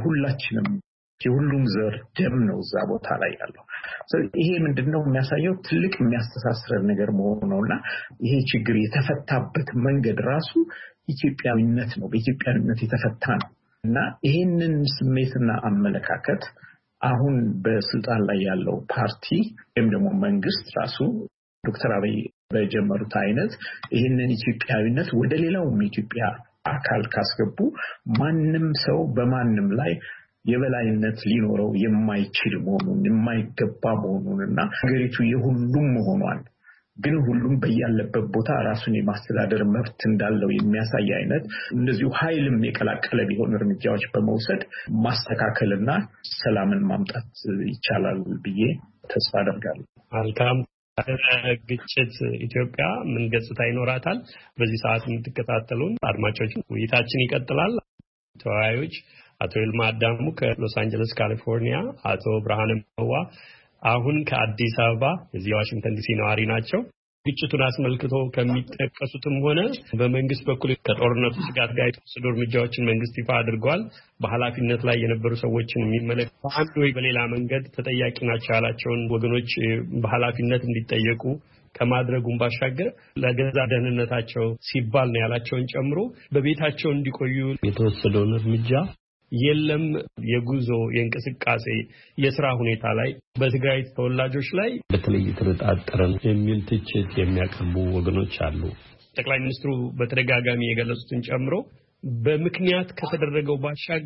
የሁሉም ዘር ደም ነው እዛ ቦታ ላይ ያለው። ይሄ ምንድነው የሚያሳየው? ትልቅ የሚያስተሳስረን ነገር መሆኑ ነውና ይሄ ችግር የተፈታበት መንገድ ራሱ ኢትዮጵያዊነት ነው፣ በኢትዮጵያዊነት የተፈታ ነው እና ይሄንን ስሜትና አመለካከት አሁን በስልጣን ላይ ያለው ፓርቲ ወይም ደግሞ መንግስት ራሱ ዶክተር አብይ በጀመሩት አይነት ይህንን ኢትዮጵያዊነት ወደ ሌላውም ኢትዮጵያ አካል ካስገቡ ማንም ሰው በማንም ላይ የበላይነት ሊኖረው የማይችል መሆኑን የማይገባ መሆኑንና ሀገሪቱ የሁሉም መሆኗን ግን ሁሉም በያለበት ቦታ ራሱን የማስተዳደር መብት እንዳለው የሚያሳይ አይነት እንደዚሁ ኃይልም የቀላቀለ ቢሆን እርምጃዎች በመውሰድ ማስተካከልና ሰላምን ማምጣት ይቻላል ብዬ ተስፋ አደርጋለሁ። መልካም። ግጭት ኢትዮጵያ ምን ገጽታ ይኖራታል? በዚህ ሰዓት የምትከታተሉን አድማጮች ውይይታችን ይቀጥላል። ተወያዮች አቶ ይልማ አዳሙ ከሎስ አንጀለስ ካሊፎርኒያ፣ አቶ ብርሃነ መዋ አሁን ከአዲስ አበባ እዚህ ዋሽንግተን ዲሲ ነዋሪ ናቸው። ግጭቱን አስመልክቶ ከሚጠቀሱትም ሆነ በመንግስት በኩል ከጦርነቱ ስጋት ጋር የተወሰዱ እርምጃዎችን መንግስት ይፋ አድርጓል። በኃላፊነት ላይ የነበሩ ሰዎችን የሚመለከት አንድ ወይ በሌላ መንገድ ተጠያቂ ናቸው ያላቸውን ወገኖች በኃላፊነት እንዲጠየቁ ከማድረጉም ባሻገር ለገዛ ደህንነታቸው ሲባል ነው ያላቸውን ጨምሮ በቤታቸው እንዲቆዩ የተወሰደውን እርምጃ የለም የጉዞ የእንቅስቃሴ የሥራ ሁኔታ ላይ በትግራይ ተወላጆች ላይ በተለይ ተረጣጣረን የሚል ትችት የሚያቀርቡ ወገኖች አሉ። ጠቅላይ ሚኒስትሩ በተደጋጋሚ የገለጹትን ጨምሮ በምክንያት ከተደረገው ባሻገር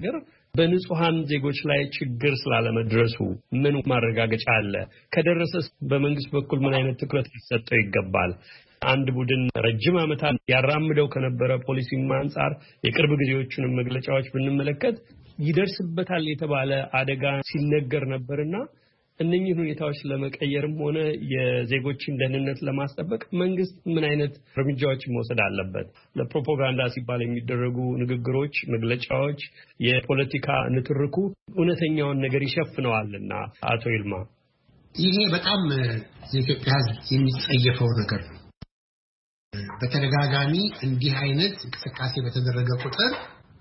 በንጹሃን ዜጎች ላይ ችግር ስላለመድረሱ ምን ማረጋገጫ አለ? ከደረሰስ በመንግስት በኩል ምን አይነት ትኩረት ሊሰጠው ይገባል? አንድ ቡድን ረጅም ዓመታት ያራምደው ከነበረ ፖሊሲም አንፃር የቅርብ ጊዜዎቹን መግለጫዎች ብንመለከት ይደርስበታል የተባለ አደጋ ሲነገር ነበርና እነኚህ ሁኔታዎች ለመቀየርም ሆነ የዜጎችን ደህንነት ለማስጠበቅ መንግስት ምን አይነት እርምጃዎች መውሰድ አለበት? ለፕሮፓጋንዳ ሲባል የሚደረጉ ንግግሮች፣ መግለጫዎች፣ የፖለቲካ ንትርኩ እውነተኛውን ነገር ይሸፍነዋልና። አቶ ይልማ ይሄ በጣም የኢትዮጵያ ሕዝብ የሚጸየፈው ነገር ነው። በተደጋጋሚ እንዲህ አይነት እንቅስቃሴ በተደረገ ቁጥር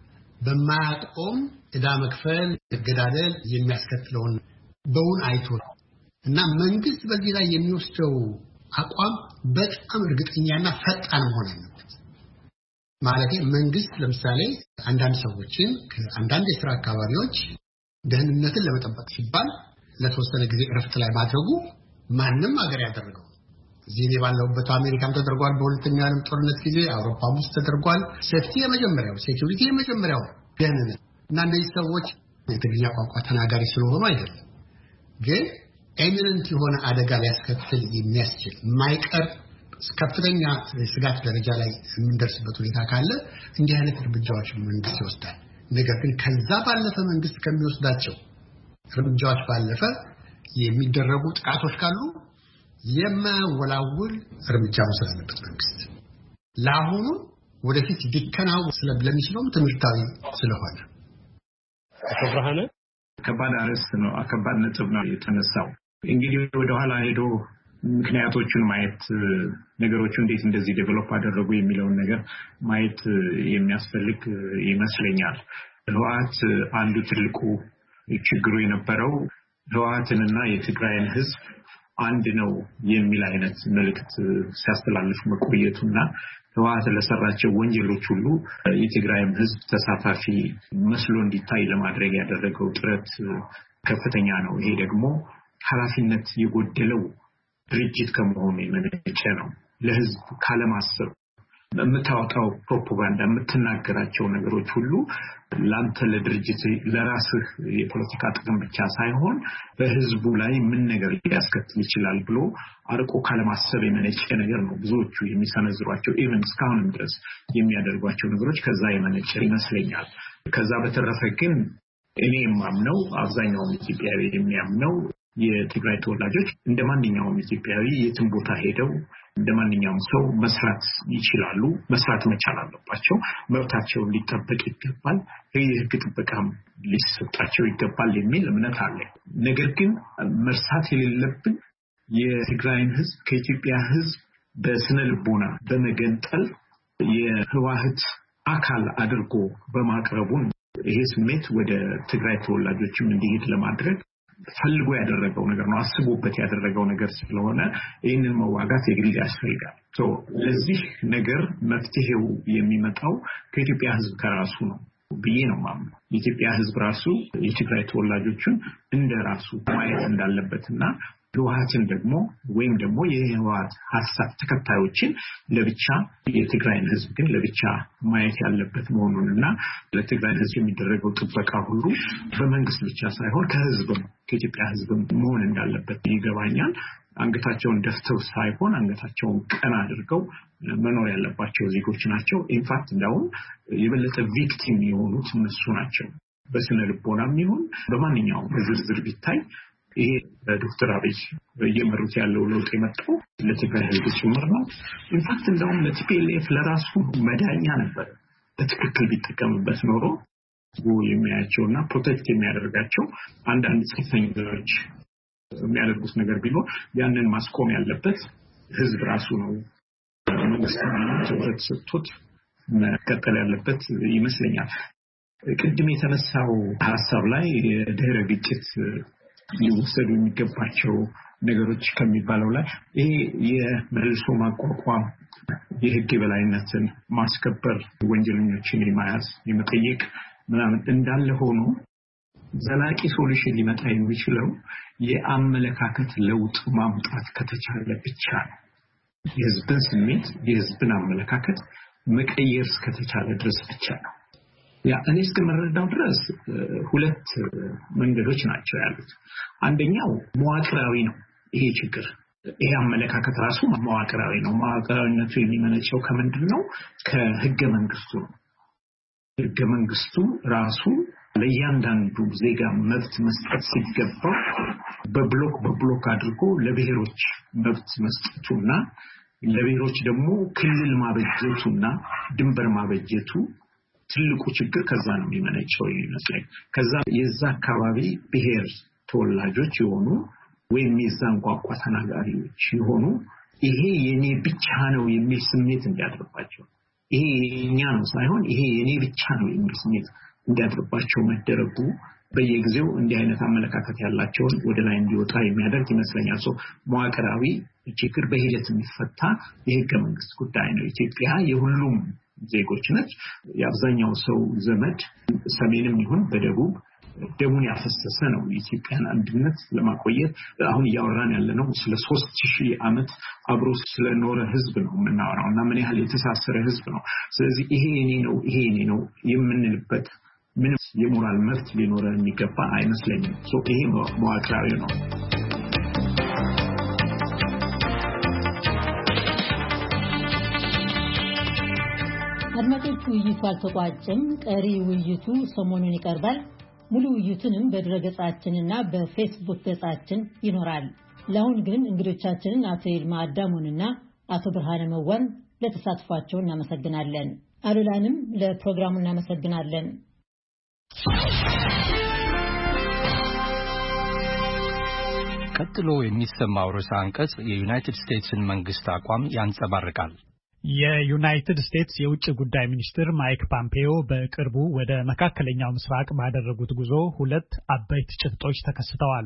በማያቆም ዕዳ መክፈል፣ መገዳደል የሚያስከትለውን በውን አይቶ እና መንግስት በዚህ ላይ የሚወስደው አቋም በጣም እርግጠኛና ፈጣን መሆን አለበት። ማለት መንግስት ለምሳሌ አንዳንድ ሰዎችን ከአንዳንድ የሥራ አካባቢዎች ደህንነትን ለመጠበቅ ሲባል ለተወሰነ ጊዜ እረፍት ላይ ማድረጉ ማንም ሀገር ያደረገው እዚህ ባለውበት አሜሪካም ተደርጓል። በሁለተኛው ዓለም ጦርነት ጊዜ አውሮፓም ውስጥ ተደርጓል። ሴፍቲ የመጀመሪያው ሴኩሪቲ የመጀመሪያው ደህንነት እና እነዚህ ሰዎች የትግርኛ ቋንቋ ተናጋሪ ስለሆኑ አይደለም ግን ኤሚነንት የሆነ አደጋ ሊያስከትል የሚያስችል ማይቀር ከፍተኛ ስጋት ደረጃ ላይ የምንደርስበት ሁኔታ ካለ እንዲህ አይነት እርምጃዎች መንግስት ይወስዳል። ነገር ግን ከዛ ባለፈ መንግስት ከሚወስዳቸው እርምጃዎች ባለፈ የሚደረጉ ጥቃቶች ካሉ የማያወላውል እርምጃ መውሰድ አለበት መንግስት። ለአሁኑ ወደፊት ሊከናወን ስለሚችለው ትምህርታዊ ስለሆነ አቶ ብርሃነ ከባድ አርዕስት ነው፣ ከባድ ነጥብ ነው የተነሳው። እንግዲህ ወደ ኋላ ሄዶ ምክንያቶቹን ማየት ነገሮቹ እንዴት እንደዚህ ዴቨሎፕ አደረጉ የሚለውን ነገር ማየት የሚያስፈልግ ይመስለኛል። ህወሓት አንዱ ትልቁ ችግሩ የነበረው ህወሓትንና የትግራይን ህዝብ አንድ ነው የሚል አይነት መልእክት ሲያስተላልፍ መቆየቱና ህወሓት ለሰራቸው ወንጀሎች ሁሉ የትግራይም ህዝብ ተሳታፊ መስሎ እንዲታይ ለማድረግ ያደረገው ጥረት ከፍተኛ ነው። ይሄ ደግሞ ኃላፊነት የጎደለው ድርጅት ከመሆኑ የመነጨ ነው። ለህዝብ ካለማሰብ የምታወጣው ፕሮፓጋንዳ የምትናገራቸው ነገሮች ሁሉ ላንተ ለድርጅት ለራስህ የፖለቲካ ጥቅም ብቻ ሳይሆን በህዝቡ ላይ ምን ነገር ሊያስከትል ይችላል ብሎ አርቆ ካለማሰብ የመነጨ ነገር ነው። ብዙዎቹ የሚሰነዝሯቸው ኢቭን እስካሁን ድረስ የሚያደርጓቸው ነገሮች ከዛ የመነጨ ይመስለኛል። ከዛ በተረፈ ግን እኔ የማምነው አብዛኛው ኢትዮጵያዊ የሚያምነው የትግራይ ተወላጆች እንደማንኛውም ኢትዮጵያዊ የትም ቦታ ሄደው እንደማንኛውም ሰው መስራት ይችላሉ፣ መስራት መቻል አለባቸው፣ መብታቸው ሊጠበቅ ይገባል፣ የህግ ጥበቃም ሊሰጣቸው ይገባል የሚል እምነት አለ። ነገር ግን መርሳት የሌለብን የትግራይን ህዝብ ከኢትዮጵያ ህዝብ በስነ ልቦና በመገንጠል የህወሓት አካል አድርጎ በማቅረቡን ይሄ ስሜት ወደ ትግራይ ተወላጆችም እንዲሄድ ለማድረግ ፈልጎ ያደረገው ነገር ነው፣ አስቦበት ያደረገው ነገር ስለሆነ ይህንን መዋጋት የግድ ያስፈልጋል። ለዚህ ነገር መፍትሄው የሚመጣው ከኢትዮጵያ ህዝብ ከራሱ ነው ብዬ ነው ማምነው። የኢትዮጵያ ህዝብ ራሱ የትግራይ ተወላጆችን እንደራሱ ማየት እንዳለበትና ህወሓትን ደግሞ ወይም ደግሞ የህወሓት ሐሳብ ተከታዮችን ለብቻ የትግራይን ህዝብ ግን ለብቻ ማየት ያለበት መሆኑንና ለትግራይ ህዝብ የሚደረገው ጥበቃ ሁሉ በመንግስት ብቻ ሳይሆን ከህዝብም ከኢትዮጵያ ህዝብም መሆን እንዳለበት ይገባኛል። አንገታቸውን ደፍተው ሳይሆን አንገታቸውን ቀና አድርገው መኖር ያለባቸው ዜጎች ናቸው። ኢንፋክት እንደውም የበለጠ ቪክቲም የሆኑት እነሱ ናቸው። በስነ ልቦናም ይሁን በማንኛውም በዝርዝር ቢታይ ይሄ ዶክተር አብይ እየመሩት ያለው ለውጥ የመጣው ለትግራይ ህዝብ ጭምር ነው። ኢንፋክት እንደውም ለቲፒኤልኤፍ ለራሱ መዳኛ ነበር። በትክክል ቢጠቀምበት ኖሮ የሚያያቸውና ፕሮቴክት የሚያደርጋቸው አንዳንድ ጽንፈኞች የሚያደርጉት ነገር ቢኖር ያንን ማስቆም ያለበት ህዝብ ራሱ ነው። መንግስት ትኩረት ሰጥቶት መቀጠል ያለበት ይመስለኛል። ቅድም የተነሳው ሐሳብ ላይ ድህረ ግጭት ሊወሰዱ የሚገባቸው ነገሮች ከሚባለው ላይ ይሄ የመልሶ ማቋቋም የህግ የበላይነትን ማስከበር ወንጀለኞችን የማያዝ የመጠየቅ ምናምን እንዳለ ሆኖ ዘላቂ ሶሉሽን ሊመጣ የሚችለው የአመለካከት ለውጥ ማምጣት ከተቻለ ብቻ ነው። የህዝብን ስሜት የህዝብን አመለካከት መቀየር እስከተቻለ ድረስ ብቻ ነው። እኔ እስከምረዳው ድረስ ሁለት መንገዶች ናቸው ያሉት። አንደኛው መዋቅራዊ ነው ይሄ ችግር። ይሄ አመለካከት ራሱ መዋቅራዊ ነው። መዋቅራዊነቱ የሚመነጨው ከምንድነው? ከህገ መንግስቱ ነው። ህገ መንግስቱ ራሱ ለእያንዳንዱ ዜጋ መብት መስጠት ሲገባው በብሎክ አድርጎ ለብሔሮች መብት መስጠቱና ለብሔሮች ደግሞ ክልል ማበጀቱና ድንበር ማበጀቱ ትልቁ ችግር ከዛ ነው የሚመነጨው ይመስላል። ከዛ የዛ አካባቢ ብሔር ተወላጆች የሆኑ ወይም የዛን ቋንቋ ተናጋሪዎች የሆኑ ይሄ የኔ ብቻ ነው የሚል ስሜት እንዲያድርባቸው፣ ይሄ የኛ ነው ሳይሆን ይሄ የኔ ብቻ ነው የሚል ስሜት እንዲያድርባቸው መደረጉ በየጊዜው እንዲህ አይነት አመለካከት ያላቸውን ወደ ላይ እንዲወጣ የሚያደርግ ይመስለኛል። መዋቅራዊ ችግር በሂደት የሚፈታ የህገ መንግስት ጉዳይ ነው። ኢትዮጵያ የሁሉም ዜጎች ነች። የአብዛኛው ሰው ዘመድ ሰሜንም ይሁን በደቡብ ደሙን ያፈሰሰ ነው የኢትዮጵያን አንድነት ለማቆየት። አሁን እያወራን ያለነው ስለ 3000 ዓመት አብሮ ስለኖረ ህዝብ ነው የምናወራው እና ምን ያህል የተሳሰረ ህዝብ ነው። ስለዚህ ይሄ የኔ ነው የምንልበት ምንም የሞራል መብት ሊኖረን የሚገባ አይመስለኝም። ይሄ መዋቅራዊ ነው። አድማጮቹ ውይይቱ አልተቋጨም። ቀሪ ውይይቱ ሰሞኑን ይቀርባል። ሙሉ ውይይቱንም በድረገጻችንና በፌስቡክ ገጻችን ይኖራል። ለአሁን ግን እንግዶቻችንን አቶ ይልማ አዳሙንና አቶ ብርሃነ መዋን ለተሳትፏቸው እናመሰግናለን። አሉላንም ለፕሮግራሙ እናመሰግናለን። ቀጥሎ የሚሰማው ርዕሰ አንቀጽ የዩናይትድ ስቴትስን መንግስት አቋም ያንጸባርቃል። የዩናይትድ ስቴትስ የውጭ ጉዳይ ሚኒስትር ማይክ ፖምፔዮ በቅርቡ ወደ መካከለኛው ምስራቅ ባደረጉት ጉዞ ሁለት አበይት ጭብጦች ተከስተዋል።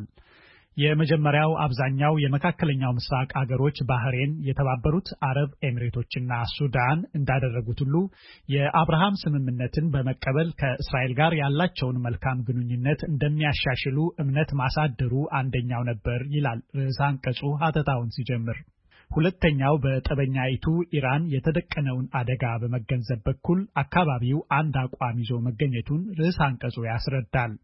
የመጀመሪያው አብዛኛው የመካከለኛው ምስራቅ አገሮች ባህሬን፣ የተባበሩት አረብ ኤሚሬቶችና ሱዳን እንዳደረጉት ሁሉ የአብርሃም ስምምነትን በመቀበል ከእስራኤል ጋር ያላቸውን መልካም ግንኙነት እንደሚያሻሽሉ እምነት ማሳደሩ አንደኛው ነበር ይላል ርዕሰ አንቀጹ ሀተታውን ሲጀምር። ሁለተኛው በጠበኛይቱ ኢራን የተደቀነውን አደጋ በመገንዘብ በኩል አካባቢው አንድ አቋም ይዞ መገኘቱን ርዕሰ አንቀጹ ያስረዳል።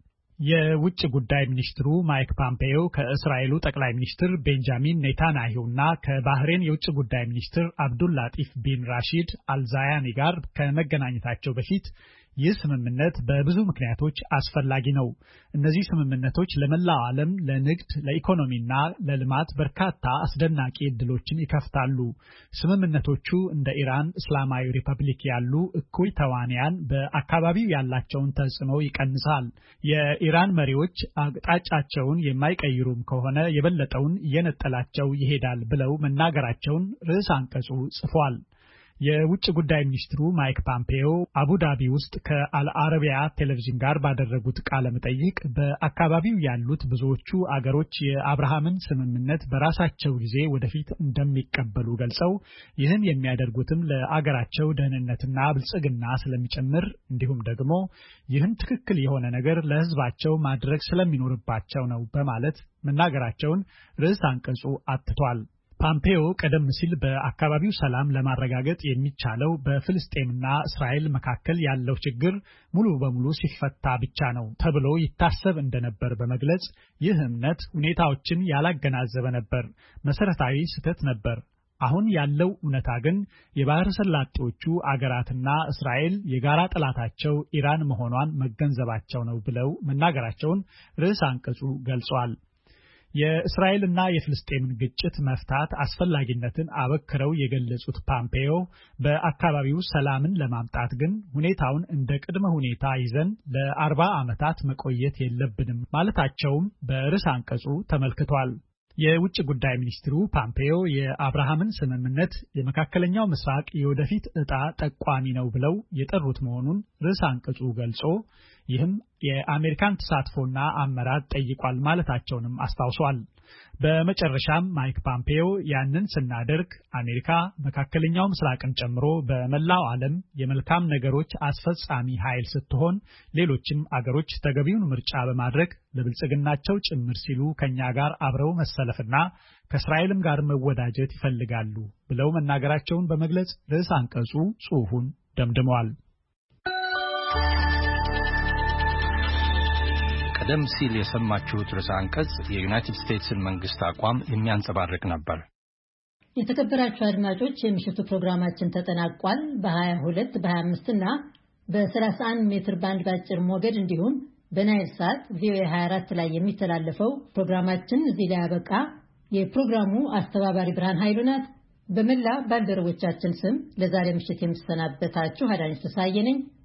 የውጭ ጉዳይ ሚኒስትሩ ማይክ ፖምፔዮ ከእስራኤሉ ጠቅላይ ሚኒስትር ቤንጃሚን ኔታንያሁና ከባህሬን የውጭ ጉዳይ ሚኒስትር አብዱላጢፍ ቢን ራሺድ አልዛያኒ ጋር ከመገናኘታቸው በፊት ይህ ስምምነት በብዙ ምክንያቶች አስፈላጊ ነው። እነዚህ ስምምነቶች ለመላው ዓለም ለንግድ፣ ለኢኮኖሚና ለልማት በርካታ አስደናቂ ዕድሎችን ይከፍታሉ። ስምምነቶቹ እንደ ኢራን እስላማዊ ሪፐብሊክ ያሉ እኩይ ተዋንያን በአካባቢው ያላቸውን ተጽዕኖ ይቀንሳል። የኢራን መሪዎች አቅጣጫቸውን የማይቀይሩም ከሆነ የበለጠውን እየነጠላቸው ይሄዳል ብለው መናገራቸውን ርዕሰ አንቀጹ ጽፏል። የውጭ ጉዳይ ሚኒስትሩ ማይክ ፖምፔዮ አቡዳቢ ውስጥ ከአልአረቢያ ቴሌቪዥን ጋር ባደረጉት ቃለ መጠይቅ በአካባቢው ያሉት ብዙዎቹ አገሮች የአብርሃምን ስምምነት በራሳቸው ጊዜ ወደፊት እንደሚቀበሉ ገልጸው ይህን የሚያደርጉትም ለአገራቸው ደህንነትና ብልጽግና ስለሚጨምር እንዲሁም ደግሞ ይህን ትክክል የሆነ ነገር ለሕዝባቸው ማድረግ ስለሚኖርባቸው ነው በማለት መናገራቸውን ርዕሰ አንቀጹ አትቷል። ፖምፔዮ ቀደም ሲል በአካባቢው ሰላም ለማረጋገጥ የሚቻለው በፍልስጤምና እስራኤል መካከል ያለው ችግር ሙሉ በሙሉ ሲፈታ ብቻ ነው ተብሎ ይታሰብ እንደነበር በመግለጽ ይህ እምነት ሁኔታዎችን ያላገናዘበ ነበር፣ መሰረታዊ ስህተት ነበር። አሁን ያለው እውነታ ግን የባህረ ሰላጤዎቹ አገራትና እስራኤል የጋራ ጠላታቸው ኢራን መሆኗን መገንዘባቸው ነው ብለው መናገራቸውን ርዕሰ አንቀጹ ገልጿል። የእስራኤልና የፍልስጤምን ግጭት መፍታት አስፈላጊነትን አበክረው የገለጹት ፖምፔዮ በአካባቢው ሰላምን ለማምጣት ግን ሁኔታውን እንደ ቅድመ ሁኔታ ይዘን ለ40 ዓመታት መቆየት የለብንም ማለታቸውም በርዕሰ አንቀጹ ተመልክቷል። የውጭ ጉዳይ ሚኒስትሩ ፖምፔዮ የአብርሃምን ስምምነት የመካከለኛው ምስራቅ የወደፊት ዕጣ ጠቋሚ ነው ብለው የጠሩት መሆኑን ርዕሰ አንቀጹ ገልጾ ይህም የአሜሪካን ተሳትፎና አመራር ጠይቋል ማለታቸውንም አስታውሷል። በመጨረሻም ማይክ ፖምፔዮ ያንን ስናደርግ አሜሪካ መካከለኛው ምስራቅን ጨምሮ በመላው ዓለም የመልካም ነገሮች አስፈጻሚ ኃይል ስትሆን ሌሎችም አገሮች ተገቢውን ምርጫ በማድረግ ለብልጽግናቸው ጭምር ሲሉ ከኛ ጋር አብረው መሰለፍና ከእስራኤልም ጋር መወዳጀት ይፈልጋሉ ብለው መናገራቸውን በመግለጽ ርዕሰ አንቀጹ ጽሑፉን ደምድመዋል። ቀደም ሲል የሰማችሁት ርዕሰ አንቀጽ የዩናይትድ ስቴትስን መንግስት አቋም የሚያንጸባርቅ ነበር። የተከበራችሁ አድማጮች የምሽቱ ፕሮግራማችን ተጠናቋል። በ22 በ25 እና በ31 ሜትር ባንድ ባጭር ሞገድ እንዲሁም በናይል ሳት ቪኦኤ 24 ላይ የሚተላለፈው ፕሮግራማችን እዚህ ላይ ያበቃ። የፕሮግራሙ አስተባባሪ ብርሃን ኃይሉ ናት። በመላ ባልደረቦቻችን ስም ለዛሬ ምሽት የምሰናበታችሁ አዳነች ተሳየ ነኝ።